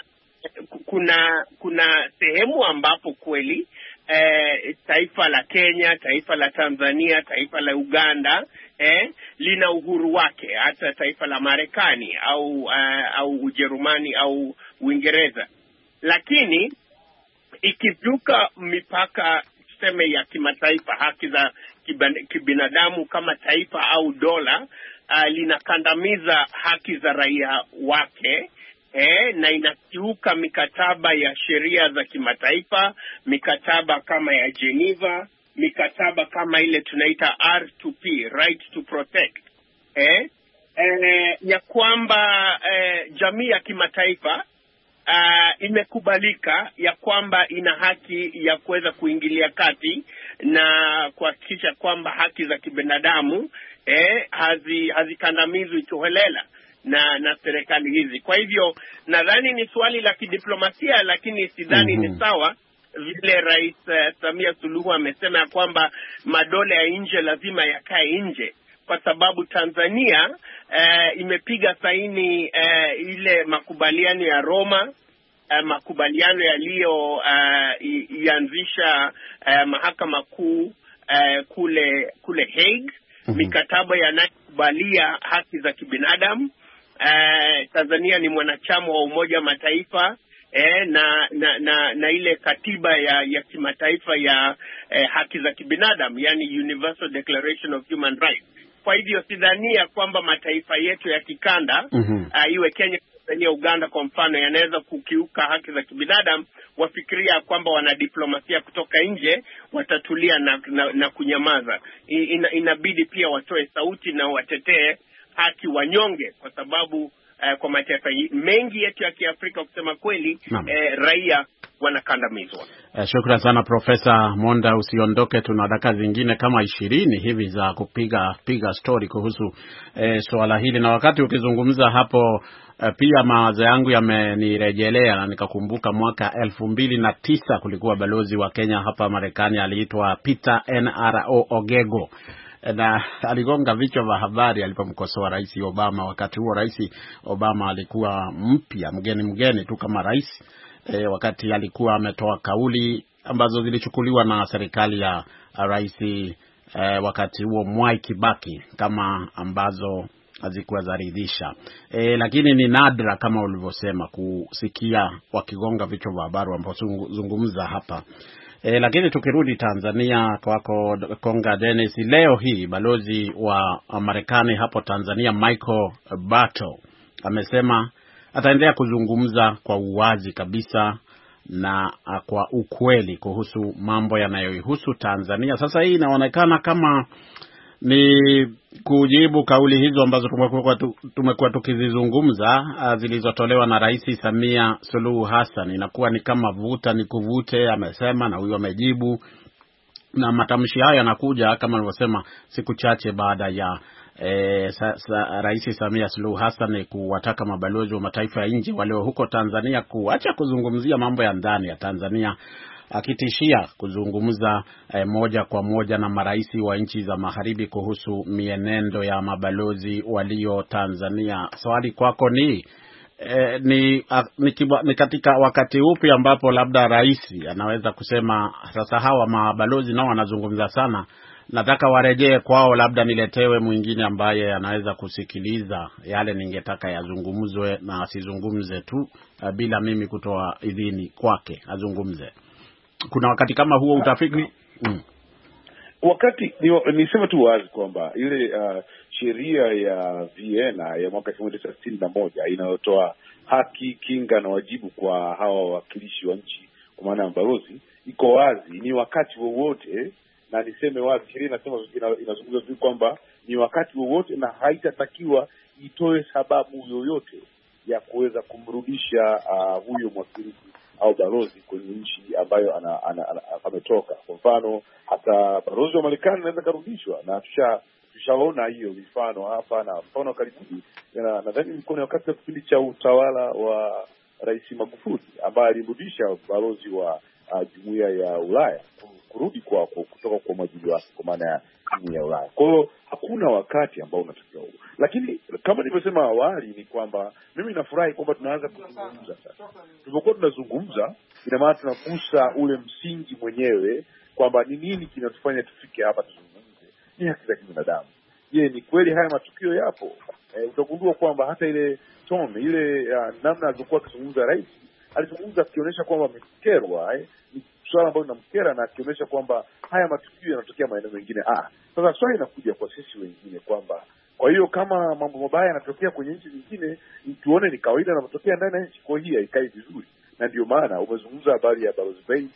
kuna kuna sehemu ambapo kweli eh, taifa la Kenya, taifa la Tanzania, taifa la Uganda eh, lina uhuru wake, hata taifa la Marekani au uh, au Ujerumani au Uingereza. Lakini ikivuka mipaka tuseme ya kimataifa, haki za kibinadamu kama taifa au dola uh, linakandamiza haki za raia wake, eh, na inakiuka mikataba ya sheria za kimataifa, mikataba kama ya Geneva, mikataba kama ile tunaita R two P, right to protect, eh, eh, ya kwamba eh, jamii ya kimataifa Uh, imekubalika ya kwamba ina haki ya kuweza kuingilia kati na kuhakikisha kwamba haki za kibinadamu eh, hazi hazikandamizwi kiholela na na serikali hizi. Kwa hivyo nadhani ni swali la kidiplomasia, lakini sidhani mm-hmm. ni sawa vile Rais uh, Samia Suluhu amesema ya kwamba madola ya nje lazima yakae nje, kwa sababu Tanzania uh, imepiga saini uh, ile makubaliano ya Roma, uh, makubaliano yaliyo uh, ianzisha uh, mahakama kuu uh, kule kule Hague, mm-hmm. mikataba yanayokubalia haki za kibinadamu. Uh, Tanzania ni mwanachama wa Umoja Mataifa, eh, na, na na na ile katiba ya ya kimataifa ya eh, haki za kibinadamu, yani Universal Declaration of Human Rights. Kwa hivyo sidhania kwamba mataifa yetu ya kikanda, mm-hmm. uh, iwe Kenya, Tanzania, Uganda kwa mfano, yanaweza kukiuka haki za kibinadamu. Wafikiria kwamba wana diplomasia kutoka nje watatulia na, na, na kunyamaza. Ina, inabidi pia watoe sauti na watetee haki wanyonge, kwa sababu uh, kwa mataifa mengi yetu ya Kiafrika kusema kweli eh, raia wanakandamizwa. Uh, shukrani sana Profesa Monda, usiondoke, tuna dakika zingine kama ishirini hivi za kupiga piga story kuhusu eh, swala hili. Na wakati ukizungumza hapo uh, pia mawazo yangu yamenirejelea na nikakumbuka mwaka elfu mbili na tisa kulikuwa balozi wa Kenya hapa Marekani aliitwa Peter N R O Ogego, na aligonga vichwa vya habari alipomkosoa Rais Obama. Wakati huo Rais Obama alikuwa mpya, mgeni mgeni tu kama rais. E, wakati alikuwa ametoa kauli ambazo zilichukuliwa na serikali ya Rais e, wakati huo Mwai Kibaki kama ambazo hazikuwa zaridhisha. E, lakini ni nadra kama ulivyosema kusikia wakigonga vichwa vya habari ambao zungumza hapa. E, lakini tukirudi Tanzania kwako Konga Dennis, leo hii balozi wa Marekani hapo Tanzania Michael Bato amesema ataendelea kuzungumza kwa uwazi kabisa na kwa ukweli kuhusu mambo yanayoihusu Tanzania. Sasa hii inaonekana kama ni kujibu kauli hizo ambazo tumekuwa tumekuwa tukizizungumza zilizotolewa na Rais Samia Suluhu Hassan. Inakuwa ni kama vuta ni kuvute, amesema na huyo amejibu, na matamshi haya yanakuja kama nilivyosema siku chache baada ya E, sa, sa, Rais Samia Suluhu Hassan kuwataka mabalozi wa mataifa ya nje walio huko Tanzania kuacha kuzungumzia mambo ya ndani ya Tanzania, akitishia kuzungumza e, moja kwa moja na marais wa nchi za magharibi kuhusu mienendo ya mabalozi walio Tanzania. Swali kwako ni e, ni, a, ni, kiba, ni katika wakati upi ambapo labda rais anaweza kusema sasa hawa mabalozi nao wanazungumza sana, nataka warejee kwao, labda niletewe mwingine ambaye anaweza kusikiliza yale ningetaka yazungumzwe na asizungumze tu uh, bila mimi kutoa idhini kwake azungumze. kuna wakati kama huo utafiki mm. Wakati nisema tu wazi kwamba ile uh, sheria ya Vienna ya mwaka elfu moja mia tisa sitini na moja inayotoa haki, kinga na wajibu kwa hawa wawakilishi wa nchi kwa maana ya balozi iko wazi, ni wakati wowote, na niseme wazi, sheria inasema inazungumza tu kwamba ni wakati wowote na haitatakiwa itoe sababu yoyote ya kuweza kumrudisha uh, huyo mwakilishi au balozi kwenye nchi ambayo ana, ana, ana, ametoka. Kwa mfano hata balozi wa Marekani anaweza karudishwa, na tusha tushaona hiyo mifano hapa, na mfano karibuni nadhani ilikuwa ni wakati wa kipindi cha utawala wa Rais Magufuli ambaye alirudisha balozi wa uh, Jumuiya ya Ulaya kurudi kwa kutoka kwa mwajiri wake kwa maana ya Jumuiya ya Ulaya. Kwa hiyo hakuna wakati ambao unatakiwa huo. Lakini kama nilivyosema awali ni kwamba mimi nafurahi kwamba tunaanza kuzungumza sasa. Tulipokuwa tunazungumza ina maana tunakusa ule msingi mwenyewe kwamba ni nini kinatufanya tufike hapa tuzungumze. Ni haki za kibinadamu. Je, ni kweli haya matukio yapo? E, utagundua kwamba hata ile tone ile uh, namna alizokuwa akizungumza rais, alizungumza akionyesha kwamba amekerwa, eh, ni swala ambalo linamkera na akionyesha kwamba haya matukio yanatokea maeneo mengine. Ah, sasa swali inakuja kwa sisi wengine kwamba kwa hiyo kama mambo mabaya yanatokea kwenye nchi nyingine, tuone ni kawaida yanapotokea ndani ya nchi, kwa hiyo haikai vizuri. Na ndio maana umezungumza habari ya Balozi Bey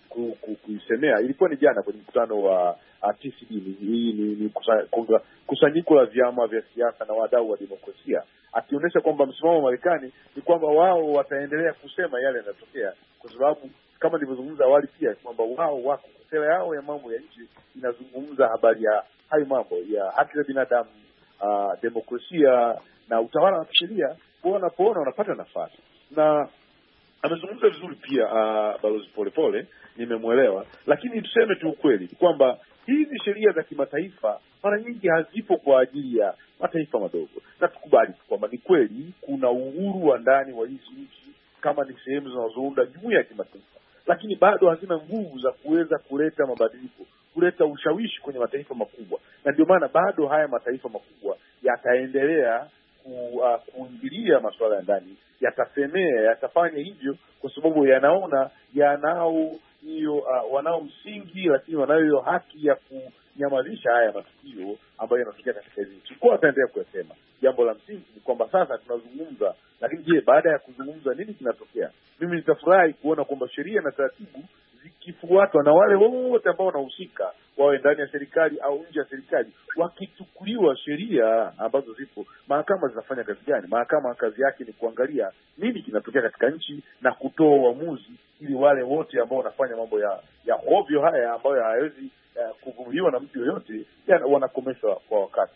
kuisemea, ilikuwa ni jana kwenye mkutano wa T C D, hii ni, ni kusanyiko la vyama vya siasa na wadau wa demokrasia, akionyesha kwamba msimamo wa Marekani ni kwamba wao wataendelea kusema yale yanatokea, kwa sababu kama nilivyozungumza awali pia kwamba wao wako sera yao ya mambo ya nchi inazungumza habari ya hayo mambo ya haki za binadamu, uh, demokrasia na utawala wa sheria. Kwa wanapoona wanapata nafasi, na amezungumza vizuri pia uh, Balozi Polepole, nimemuelewa. Lakini tuseme tu ukweli kwamba hizi sheria za kimataifa mara nyingi hazipo kwa ajili ya mataifa madogo, na tukubali kwamba ni kweli kuna uhuru wa ndani wa hizi nchi kama ni sehemu zinazounda jumuiya ya kimataifa, lakini bado hazina nguvu za kuweza kuleta mabadiliko, kuleta ushawishi kwenye mataifa makubwa. Na ndio maana bado haya mataifa makubwa yataendelea ku, uh, kuingilia masuala ya ndani, yatasemea, yatafanya hivyo kwa sababu yanaona yanao hiyo uh, wanao msingi, lakini wanayo hiyo haki ya kunyamazisha haya matukio ambayo yanatokea katika hizi nchi. Kwa ataendelea kusema jambo la msingi ni kwamba sasa tunazungumza, lakini je, baada ya kuzungumza nini kinatokea? Mimi nitafurahi kuona kwamba sheria na taratibu zikifuatwa na wale wote ambao wanahusika, wawe ndani ya serikali au nje ya serikali, wakitukuliwa sheria ambazo zipo. Mahakama zinafanya kazi gani? Mahakama kazi yake ni kuangalia nini kinatokea katika nchi na kutoa uamuzi, ili wale wote ambao wanafanya mambo ya ya ovyo haya ambayo hayawezi uh, kuvumiliwa na mtu yoyote wanakomeshwa kwa wakati.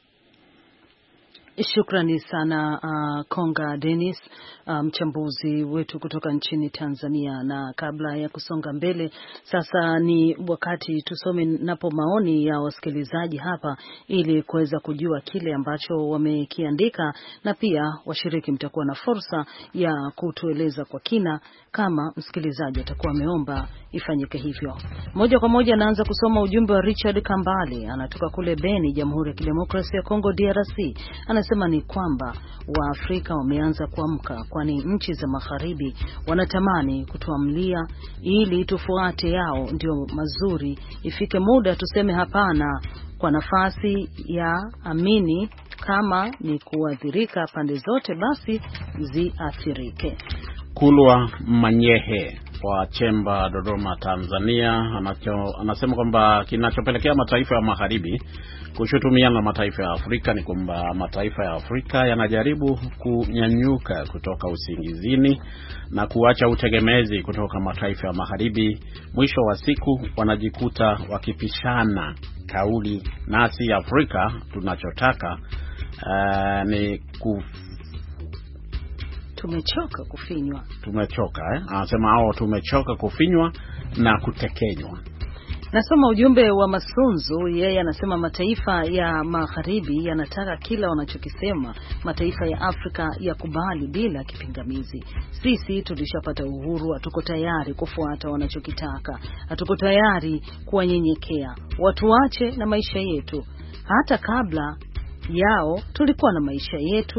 Shukrani sana uh, Konga Dennis, mchambuzi um, wetu kutoka nchini Tanzania. Na kabla ya kusonga mbele, sasa ni wakati tusome napo maoni ya wasikilizaji hapa ili kuweza kujua kile ambacho wamekiandika, na pia washiriki mtakuwa na fursa ya kutueleza kwa kina kama msikilizaji atakuwa ameomba ifanyike hivyo. Moja kwa moja naanza kusoma ujumbe wa Richard Kambale, anatoka kule Beni, Jamhuri ya Kidemokrasia ya Kongo D R C. Anasema ni kwamba Waafrika wameanza kuamka, kwani nchi za magharibi wanatamani kutuamlia ili tufuate yao ndio mazuri. Ifike muda tuseme hapana kwa nafasi ya amini, kama ni kuadhirika pande zote basi ziathirike. Kulwa Manyehe wa Chemba, Dodoma, Tanzania, anacho, anasema kwamba kinachopelekea mataifa ya magharibi kushutumiana na mataifa ya Afrika ni kwamba mataifa ya Afrika yanajaribu kunyanyuka kutoka usingizini na kuacha utegemezi kutoka mataifa ya magharibi. Mwisho wa siku wanajikuta wakipishana kauli. Nasi Afrika tunachotaka uh, ni ku tumechoka kufinywa. Tumechoka eh? Anasema hao tumechoka kufinywa na kutekenywa. Nasoma ujumbe wa Masunzu, yeye anasema mataifa ya magharibi yanataka kila wanachokisema mataifa ya Afrika yakubali bila kipingamizi. Sisi tulishapata uhuru, hatuko tayari kufuata wanachokitaka, hatuko tayari kuwanyenyekea. Watu wache na maisha yetu. Hata kabla yao tulikuwa na maisha yetu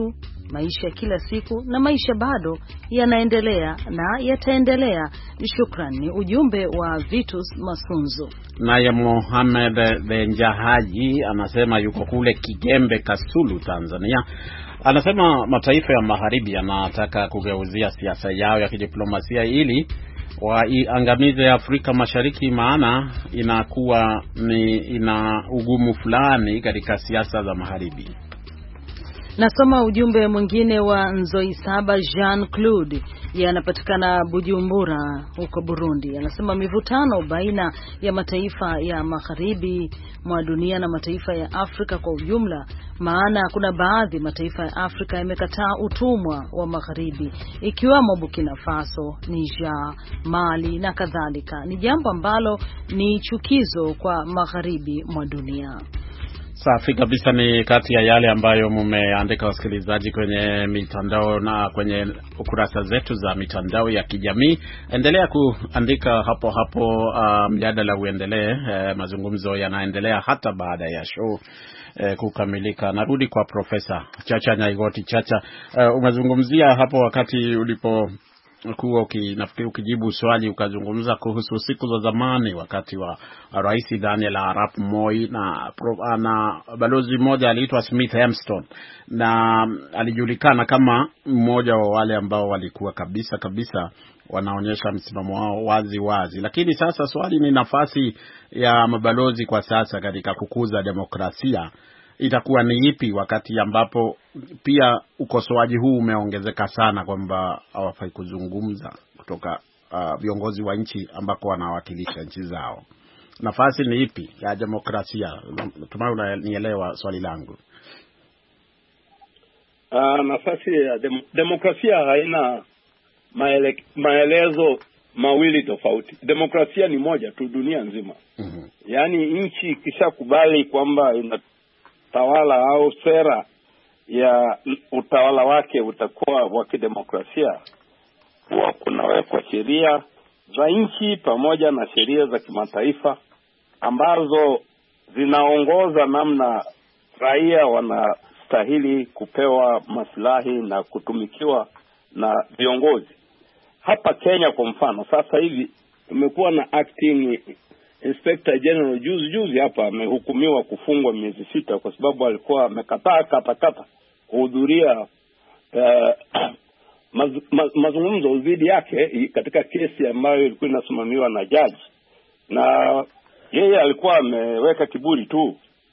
maisha ya kila siku na maisha bado yanaendelea na yataendelea. Shukran. Ni ujumbe wa Vitus Masunzu. Naye Mohamed Benjahaji anasema yuko kule Kigembe, Kasulu, Tanzania. Anasema mataifa ya magharibi yanataka kugeuzia siasa yao ya kidiplomasia ili waiangamize Afrika Mashariki, maana inakuwa ni ina ugumu fulani katika siasa za magharibi. Nasoma ujumbe mwingine wa Nzoisaba Jean Claude, yanapatikana Bujumbura huko Burundi. Anasema mivutano baina ya mataifa ya magharibi mwa dunia na mataifa ya Afrika kwa ujumla, maana kuna baadhi mataifa ya Afrika yamekataa utumwa wa magharibi ikiwemo Burkina Faso, Niger, Mali na kadhalika. Ni jambo ambalo ni chukizo kwa magharibi mwa dunia. Safi kabisa. Ni kati ya yale ambayo mmeandika wasikilizaji kwenye mitandao na kwenye ukurasa zetu za mitandao ya kijamii. Endelea kuandika hapo hapo, uh, mjadala uendelee. Uh, mazungumzo yanaendelea hata baada ya show uh, kukamilika. Narudi kwa Profesa Chacha Nyaigoti. Chacha, uh, umezungumzia hapo wakati ulipo kuwa nafikiri ukijibu swali ukazungumza kuhusu siku za zamani wakati wa Rais Daniel Arap Moi na na balozi mmoja aliitwa Smith Hempston, na alijulikana kama mmoja wa wale ambao walikuwa kabisa kabisa wanaonyesha msimamo wao wazi wazi. Lakini sasa swali ni nafasi ya mabalozi kwa sasa katika kukuza demokrasia itakuwa ni ipi, wakati ambapo pia ukosoaji huu umeongezeka sana kwamba hawafai kuzungumza kutoka uh, viongozi wa nchi ambako wanawakilisha nchi zao. Nafasi ni ipi ya demokrasia? Natumai unanielewa swali langu. Uh, nafasi ya dem- demokrasia haina maele- maelezo mawili tofauti. Demokrasia ni moja tu dunia nzima. Mm-hmm. Yaani nchi ikishakubali kwamba ina tawala au sera ya utawala wake utakuwa wa kidemokrasia, huwa kunawekwa sheria za nchi pamoja na sheria za kimataifa ambazo zinaongoza namna raia wanastahili kupewa maslahi na kutumikiwa na viongozi. Hapa Kenya kwa mfano, sasa hivi tumekuwa na acting Inspector General juzi juzi hapa amehukumiwa kufungwa miezi sita kwa sababu alikuwa amekataa kata kata kuhudhuria uh, maz, maz, mazungumzo dhidi yake katika kesi ambayo ilikuwa inasimamiwa na jaji, na yeye alikuwa ameweka kiburi tu.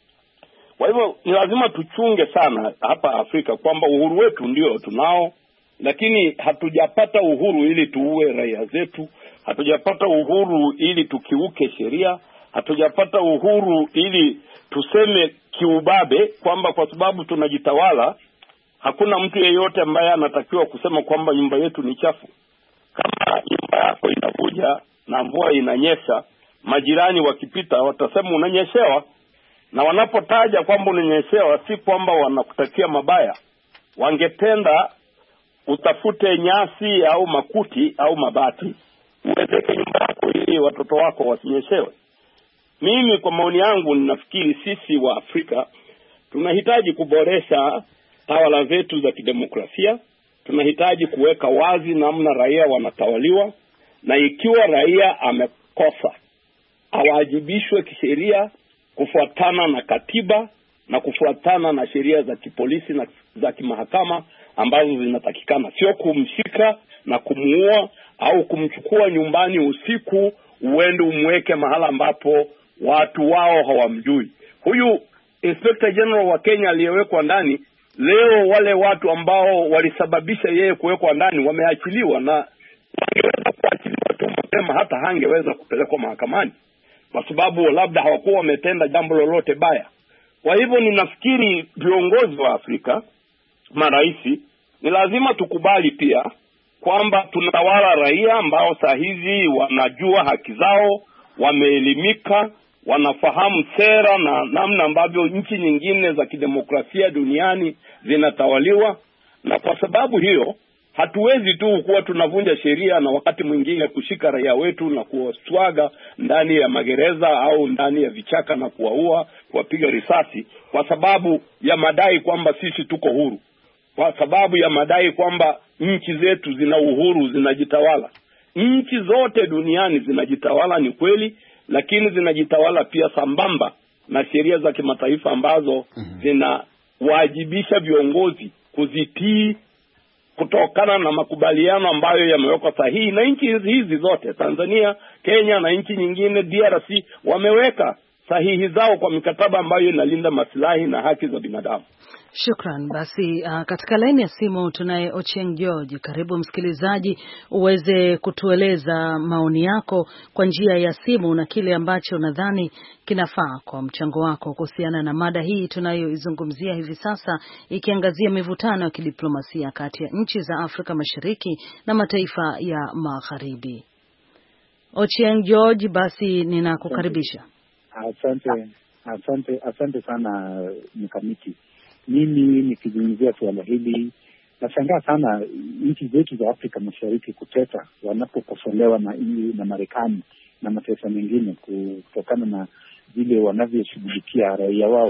Kwa hivyo ni lazima tuchunge sana hapa Afrika kwamba uhuru wetu ndio tunao, lakini hatujapata uhuru ili tuue raia zetu. Hatujapata uhuru ili tukiuke sheria. Hatujapata uhuru ili tuseme kiubabe kwamba kwa sababu tunajitawala hakuna mtu yeyote ambaye anatakiwa kusema kwamba nyumba yetu ni chafu. Kama nyumba yako inavuja na mvua inanyesha, majirani wakipita watasema unanyeshewa, na wanapotaja kwamba unanyeshewa si kwamba wanakutakia mabaya. Wangependa utafute nyasi au makuti au mabati uwezeke nyumba yako ili watoto wako wasinyeshewe. Mimi kwa maoni yangu ninafikiri sisi wa Afrika tunahitaji kuboresha tawala zetu za kidemokrasia. Tunahitaji kuweka wazi namna raia wanatawaliwa, na ikiwa raia amekosa awajibishwe kisheria kufuatana na katiba na kufuatana na sheria za kipolisi na za kimahakama ambazo zinatakikana, sio kumshika na kumuua au kumchukua nyumbani usiku uende umweke mahala ambapo watu wao hawamjui. Huyu Inspector General wa Kenya aliyewekwa ndani leo, wale watu ambao walisababisha yeye kuwekwa ndani wameachiliwa, na wangeweza kuachiliwa tu mapema, hata hangeweza kupelekwa mahakamani kwa sababu labda hawakuwa wametenda jambo lolote baya. Kwa hivyo ninafikiri viongozi wa Afrika, maraisi, ni lazima tukubali pia kwamba tunatawala raia ambao saa hizi wanajua haki zao, wameelimika, wanafahamu sera na namna ambavyo nchi nyingine za kidemokrasia duniani zinatawaliwa. Na kwa sababu hiyo hatuwezi tu kuwa tunavunja sheria na wakati mwingine kushika raia wetu na kuwaswaga ndani ya magereza au ndani ya vichaka na kuwaua, kuwapiga risasi kwa sababu ya madai kwamba sisi tuko huru. kwa sababu ya madai kwamba nchi zetu zina uhuru, zinajitawala. Nchi zote duniani zinajitawala, ni kweli, lakini zinajitawala pia sambamba na sheria za kimataifa ambazo zinawajibisha viongozi kuzitii kutokana na makubaliano ambayo yamewekwa sahihi na nchi hizi hizi zote. Tanzania, Kenya na nchi nyingine D R C wameweka sahihi zao kwa mikataba ambayo inalinda maslahi na haki za binadamu. Shukran. Basi uh, katika laini ya simu tunaye Ochieng George. Karibu msikilizaji, uweze kutueleza maoni yako kwa njia ya simu na kile ambacho nadhani kinafaa kwa mchango wako kuhusiana na mada hii tunayoizungumzia hivi sasa, ikiangazia mivutano ya kidiplomasia kati ya nchi za Afrika Mashariki na mataifa ya Magharibi. Ochieng George, basi ninakukaribisha. Asante, asante, asante sana mkamiti. Mimi nikizungumzia suala hili, nashangaa sana nchi zetu za Afrika Mashariki kuteta wanapokosolewa na na Marekani na mataifa mengine kutokana na vile wanavyoshughulikia raia wao.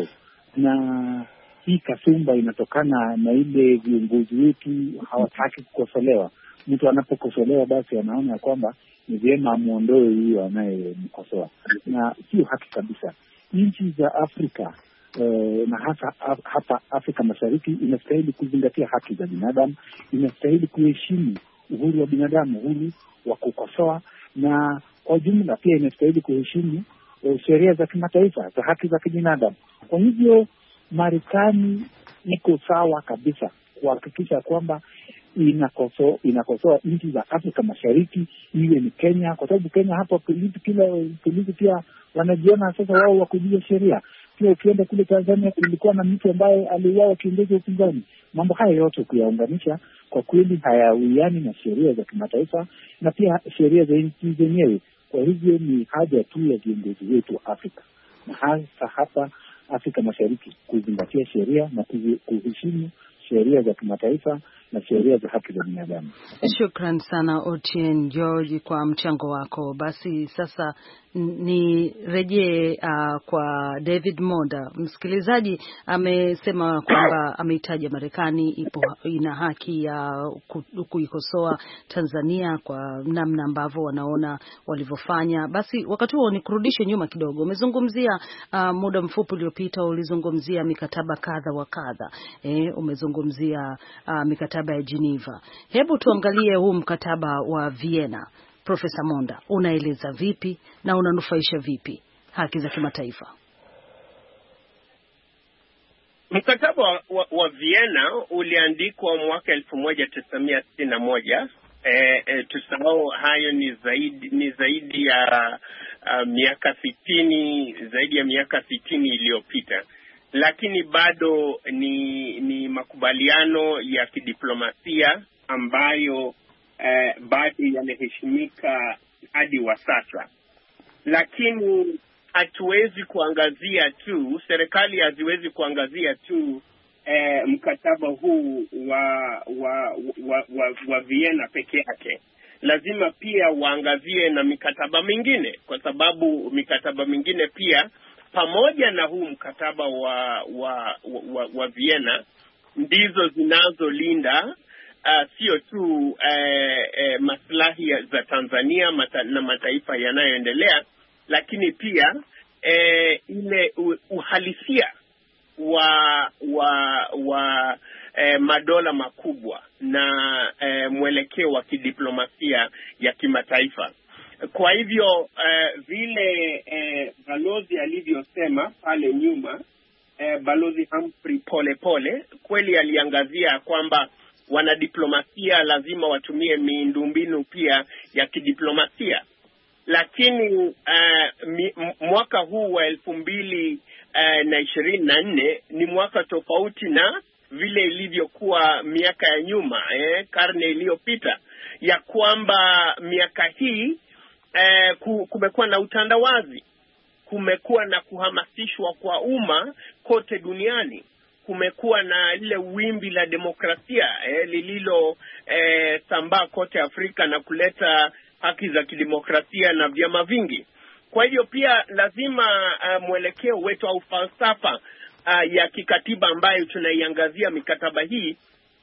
Na hii kasumba inatokana na ile viongozi wetu hawataki kukosolewa. Mtu anapokosolewa basi anaona kwamba ni vyema amuondoe huyo anayemkosoa, na sio haki kabisa. Nchi za Afrika Uh, na hasa af, hapa Afrika Mashariki inastahili kuzingatia haki za binadamu, inastahili kuheshimu uhuru wa binadamu, uhuru wa kukosoa, na kwa jumla pia inastahili kuheshimu uh, sheria za kimataifa za haki za kibinadamu. Kwa hivyo Marekani iko sawa kabisa kuhakikisha kwamba inakosoa inakosoa nchi za Afrika Mashariki, iwe ni Kenya, kwa sababu Kenya hapa polisi kila polisi pia wanajiona sasa wao wakujua sheria. Pia ukienda kule Tanzania kulikuwa na mtu ambaye aliuawa kiongozi wa upinzani. Mambo haya yote kuyaunganisha kwa kweli hayawiani na sheria za kimataifa na pia sheria za nchi zenyewe. Kwa hivyo ni haja tu ya viongozi wetu wa Afrika na hasa hapa Afrika Mashariki kuzingatia sheria na kuheshimu sheria za kimataifa na sheria za haki za binadamu. Shukran sana Ochieng George kwa mchango wako. Basi sasa ni rejee uh, kwa David Monda. Msikilizaji amesema kwamba ameitaja Marekani ipo ina haki ya kuikosoa Tanzania kwa namna ambavyo wanaona walivyofanya. Basi wakati huo ni kurudishe nyuma kidogo. Umezungumzia uh, muda mfupi uliopita ulizungumzia mikataba kadha wa kadha. Eh, umezungumzia uh, mikataba ya Geneva. Hebu tuangalie huu mkataba wa Vienna. Profesa Monda, unaeleza vipi na unanufaisha vipi haki za kimataifa? Mkataba wa, wa, wa Vienna uliandikwa mwaka elfu moja tisa mia sitini na moja. Eh, eh, tusahau hayo ni zaidi ni zaidi ya uh, miaka sitini, zaidi ya miaka sitini iliyopita. Lakini bado ni ni makubaliano ya kidiplomasia ambayo eh, bado yanaheshimika hadi wa sasa. Lakini hatuwezi kuangazia tu, serikali haziwezi kuangazia tu eh, mkataba huu wa wa wa, wa, wa Vienna peke yake. Lazima pia waangazie na mikataba mingine, kwa sababu mikataba mingine pia pamoja na huu mkataba wa wa wa, wa Vienna ndizo zinazolinda uh, sio tu uh, uh, maslahi za Tanzania mata, na mataifa yanayoendelea, lakini pia uh, ile uhalisia wa wa wa uh, madola makubwa na uh, mwelekeo wa kidiplomasia ya kimataifa. Kwa hivyo uh, vile uh, balozi alivyosema pale nyuma, uh, balozi Humphrey Polepole kweli aliangazia kwamba wanadiplomasia lazima watumie miundombinu pia ya kidiplomasia. Lakini uh, mi, mwaka huu wa elfu mbili uh, na ishirini na nne ni mwaka tofauti na vile ilivyokuwa miaka ya nyuma, eh, karne iliyopita, ya kwamba miaka hii Eh, kumekuwa na utandawazi, kumekuwa na kuhamasishwa kwa umma kote duniani, kumekuwa na ile wimbi la demokrasia eh, lililo eh, sambaa kote Afrika na kuleta haki za kidemokrasia na vyama vingi. Kwa hivyo pia lazima uh, mwelekeo wetu au falsafa uh, ya kikatiba ambayo tunaiangazia mikataba hii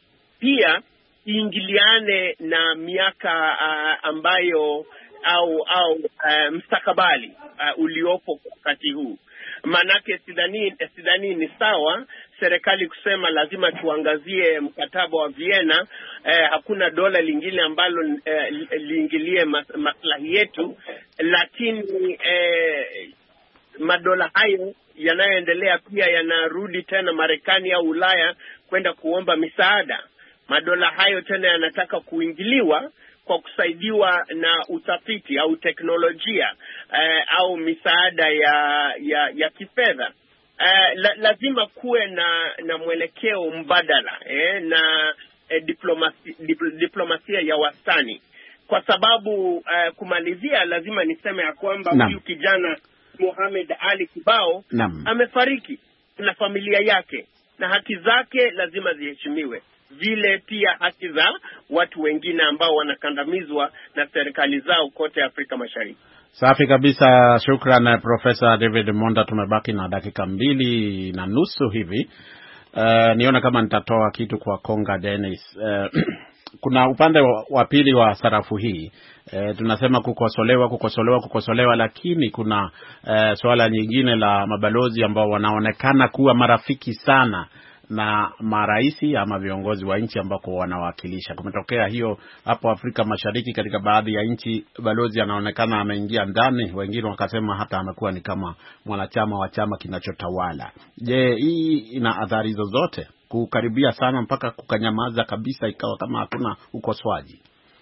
pia iingiliane na miaka uh, ambayo au au uh, mstakabali uh, uliopo wakati huu. Manake sidhani sidhani ni sawa serikali kusema lazima tuangazie mkataba wa Vienna. Eh, hakuna dola lingine ambalo eh, liingilie mas, maslahi yetu, lakini eh, madola hayo yanayoendelea pia yanarudi tena Marekani au Ulaya kwenda kuomba misaada. Madola hayo tena yanataka kuingiliwa kwa kusaidiwa na utafiti au teknolojia eh, au misaada ya ya, ya kifedha. Eh, la, lazima kuwe na na mwelekeo mbadala eh, na eh, diplomasi, dipl, diplomasia ya wastani, kwa sababu eh, kumalizia lazima niseme ya kwamba huyu kijana Mohamed Ali Kibao Nam. amefariki na familia yake, na haki zake lazima ziheshimiwe, vile pia haki za watu wengine ambao wanakandamizwa na serikali zao kote Afrika Mashariki. Safi kabisa, shukran Profesa David Monda. Tumebaki na dakika mbili na nusu hivi. Uh, niona kama nitatoa kitu kwa Konga Dennis. Uh, kuna upande wa pili wa sarafu hii. Uh, tunasema kukosolewa, kukosolewa, kukosolewa, lakini kuna uh, swala nyingine la mabalozi ambao wanaonekana kuwa marafiki sana na maraisi ama viongozi wa nchi ambako wanawakilisha. Kumetokea hiyo hapo Afrika Mashariki katika baadhi ya nchi, balozi anaonekana ameingia ndani, wengine wakasema hata amekuwa ni kama mwanachama wa chama kinachotawala. Je, hii ina athari zozote kukaribia sana mpaka kukanyamaza kabisa ikawa kama hakuna ukosoaji?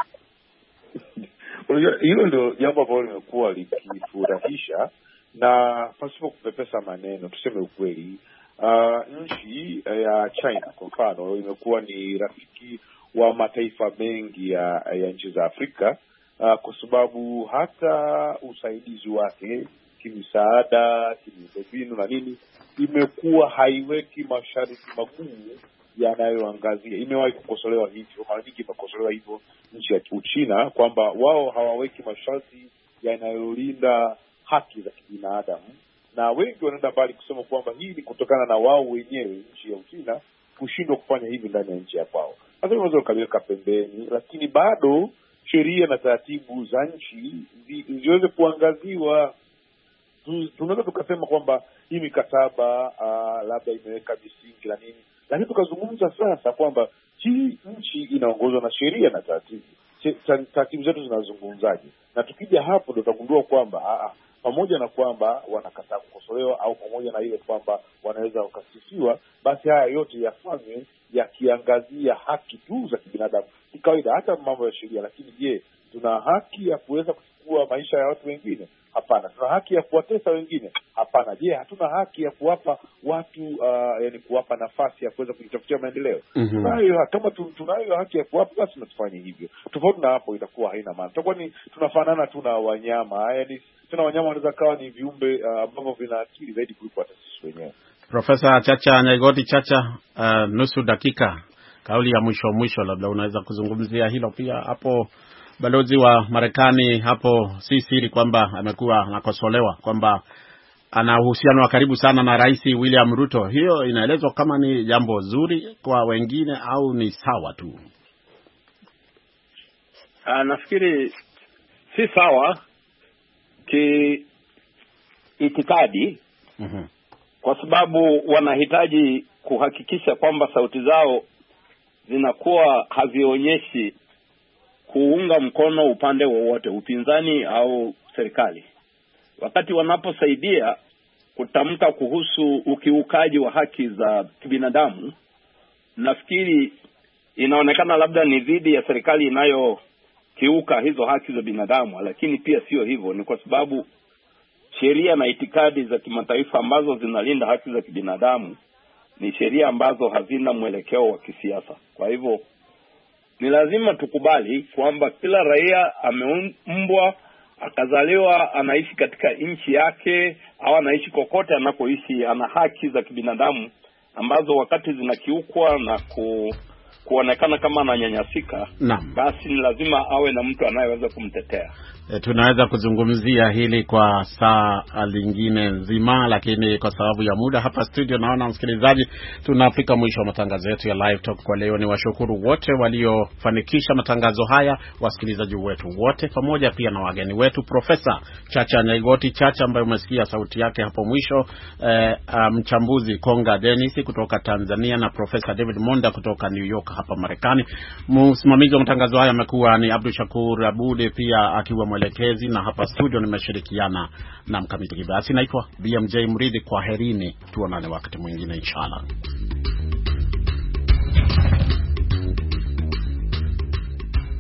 Hilo ndio jambo ambalo limekuwa likifurahisha, na pasipo kupepesa maneno tuseme ukweli. Uh, nchi ya China kwa mfano imekuwa ni rafiki wa mataifa mengi ya, ya nchi za Afrika uh, kwa sababu hata usaidizi wake kimisaada, kimiundombinu na nini imekuwa haiweki masharti magumu yanayoangazia. Imewahi kukosolewa hivyo, mara nyingi imekosolewa hivyo nchi ya Uchina kwamba wao hawaweki masharti yanayolinda haki za kibinadamu, na wengi wanaenda mbali kusema kwamba hii ni kutokana na wao wenyewe nchi ya Uchina kushindwa kufanya hivi ndani ya nchi ya kwao. Sasa unaweza ukaliweka pembeni, lakini bado sheria na taratibu za nchi ziweze kuangaziwa. Tunaweza tukasema kwamba hii mikataba uh, labda imeweka misingi na nini, lakini tukazungumza sasa kwamba hii nchi inaongozwa na sheria na taratibu. Taratibu zetu zinazungumzaje? Na tukija hapo ndio tutagundua kwamba a pamoja na kwamba wanakataa kukosolewa au pamoja na ile kwamba wanaweza wakasifiwa, basi haya yote yafanywe yakiangazia haki tu za kibinadamu kikawaida, hata mambo ya sheria. Lakini je, tuna haki ya kuweza kuchukua maisha ya watu wengine? Hapana. Tuna haki ya kuwatesa wengine? Hapana. Je, hatuna haki ya kuwapa watu uh, yani kuwapa nafasi ya kuweza kujitafutia maendeleo? Mm-hmm. Tunayo, kama tunayo haki ya kuwapa, basi tunafanya hivyo. Tofauti na hapo itakuwa haina maana. Tutakuwa ni tunafanana tu na wanyama. Yaani tuna wanyama wanaweza kawa ni viumbe uh, ambavyo vina akili zaidi kuliko hata sisi wenyewe. Profesa Chacha Nyaigoti Chacha, uh, nusu dakika, kauli ya mwisho mwisho, labda unaweza kuzungumzia hilo pia. Hapo balozi wa Marekani hapo, si siri kwamba amekuwa anakosolewa kwamba ana uhusiano wa karibu sana na Rais William Ruto. Hiyo inaelezwa kama ni jambo zuri kwa wengine au ni sawa tu? Uh, nafikiri si sawa ki itikadi. Mm-hmm. Kwa sababu wanahitaji kuhakikisha kwamba sauti zao zinakuwa hazionyeshi kuunga mkono upande wowote, upinzani au serikali. Wakati wanaposaidia kutamka kuhusu ukiukaji wa haki za kibinadamu, nafikiri inaonekana labda ni dhidi ya serikali inayokiuka hizo haki za binadamu, lakini pia sio hivyo. Ni kwa sababu sheria na itikadi za kimataifa ambazo zinalinda haki za kibinadamu ni sheria ambazo hazina mwelekeo wa kisiasa. Kwa hivyo ni lazima tukubali kwamba kila raia ameumbwa, akazaliwa, anaishi katika nchi yake au anaishi kokote anakoishi, ana haki za kibinadamu ambazo wakati zinakiukwa na kuonekana kama ananyanyasika, basi ni lazima awe na mtu anayeweza kumtetea. E, tunaweza kuzungumzia hili kwa saa lingine nzima, lakini kwa sababu ya muda hapa studio, naona msikilizaji, tunafika mwisho wa matangazo yetu ya Live Talk kwa leo. Ni washukuru wote waliofanikisha matangazo haya, wasikilizaji wetu wote, pamoja pia na wageni wetu, Profesa Chacha Nyaigoti Chacha ambaye umesikia sauti yake hapo mwisho, e, mchambuzi um, Konga Dennis kutoka Tanzania, na Profesa David Monda kutoka New York hapa Marekani. Msimamizi wa matangazo haya amekuwa ni Abdul Shakur Abudi, pia akiwa mwelekezi, na hapa studio nimeshirikiana na Mkamiti Kibayasi. Naitwa B M J Mridhi. Kwaherini, tuonane wakati mwingine inshallah.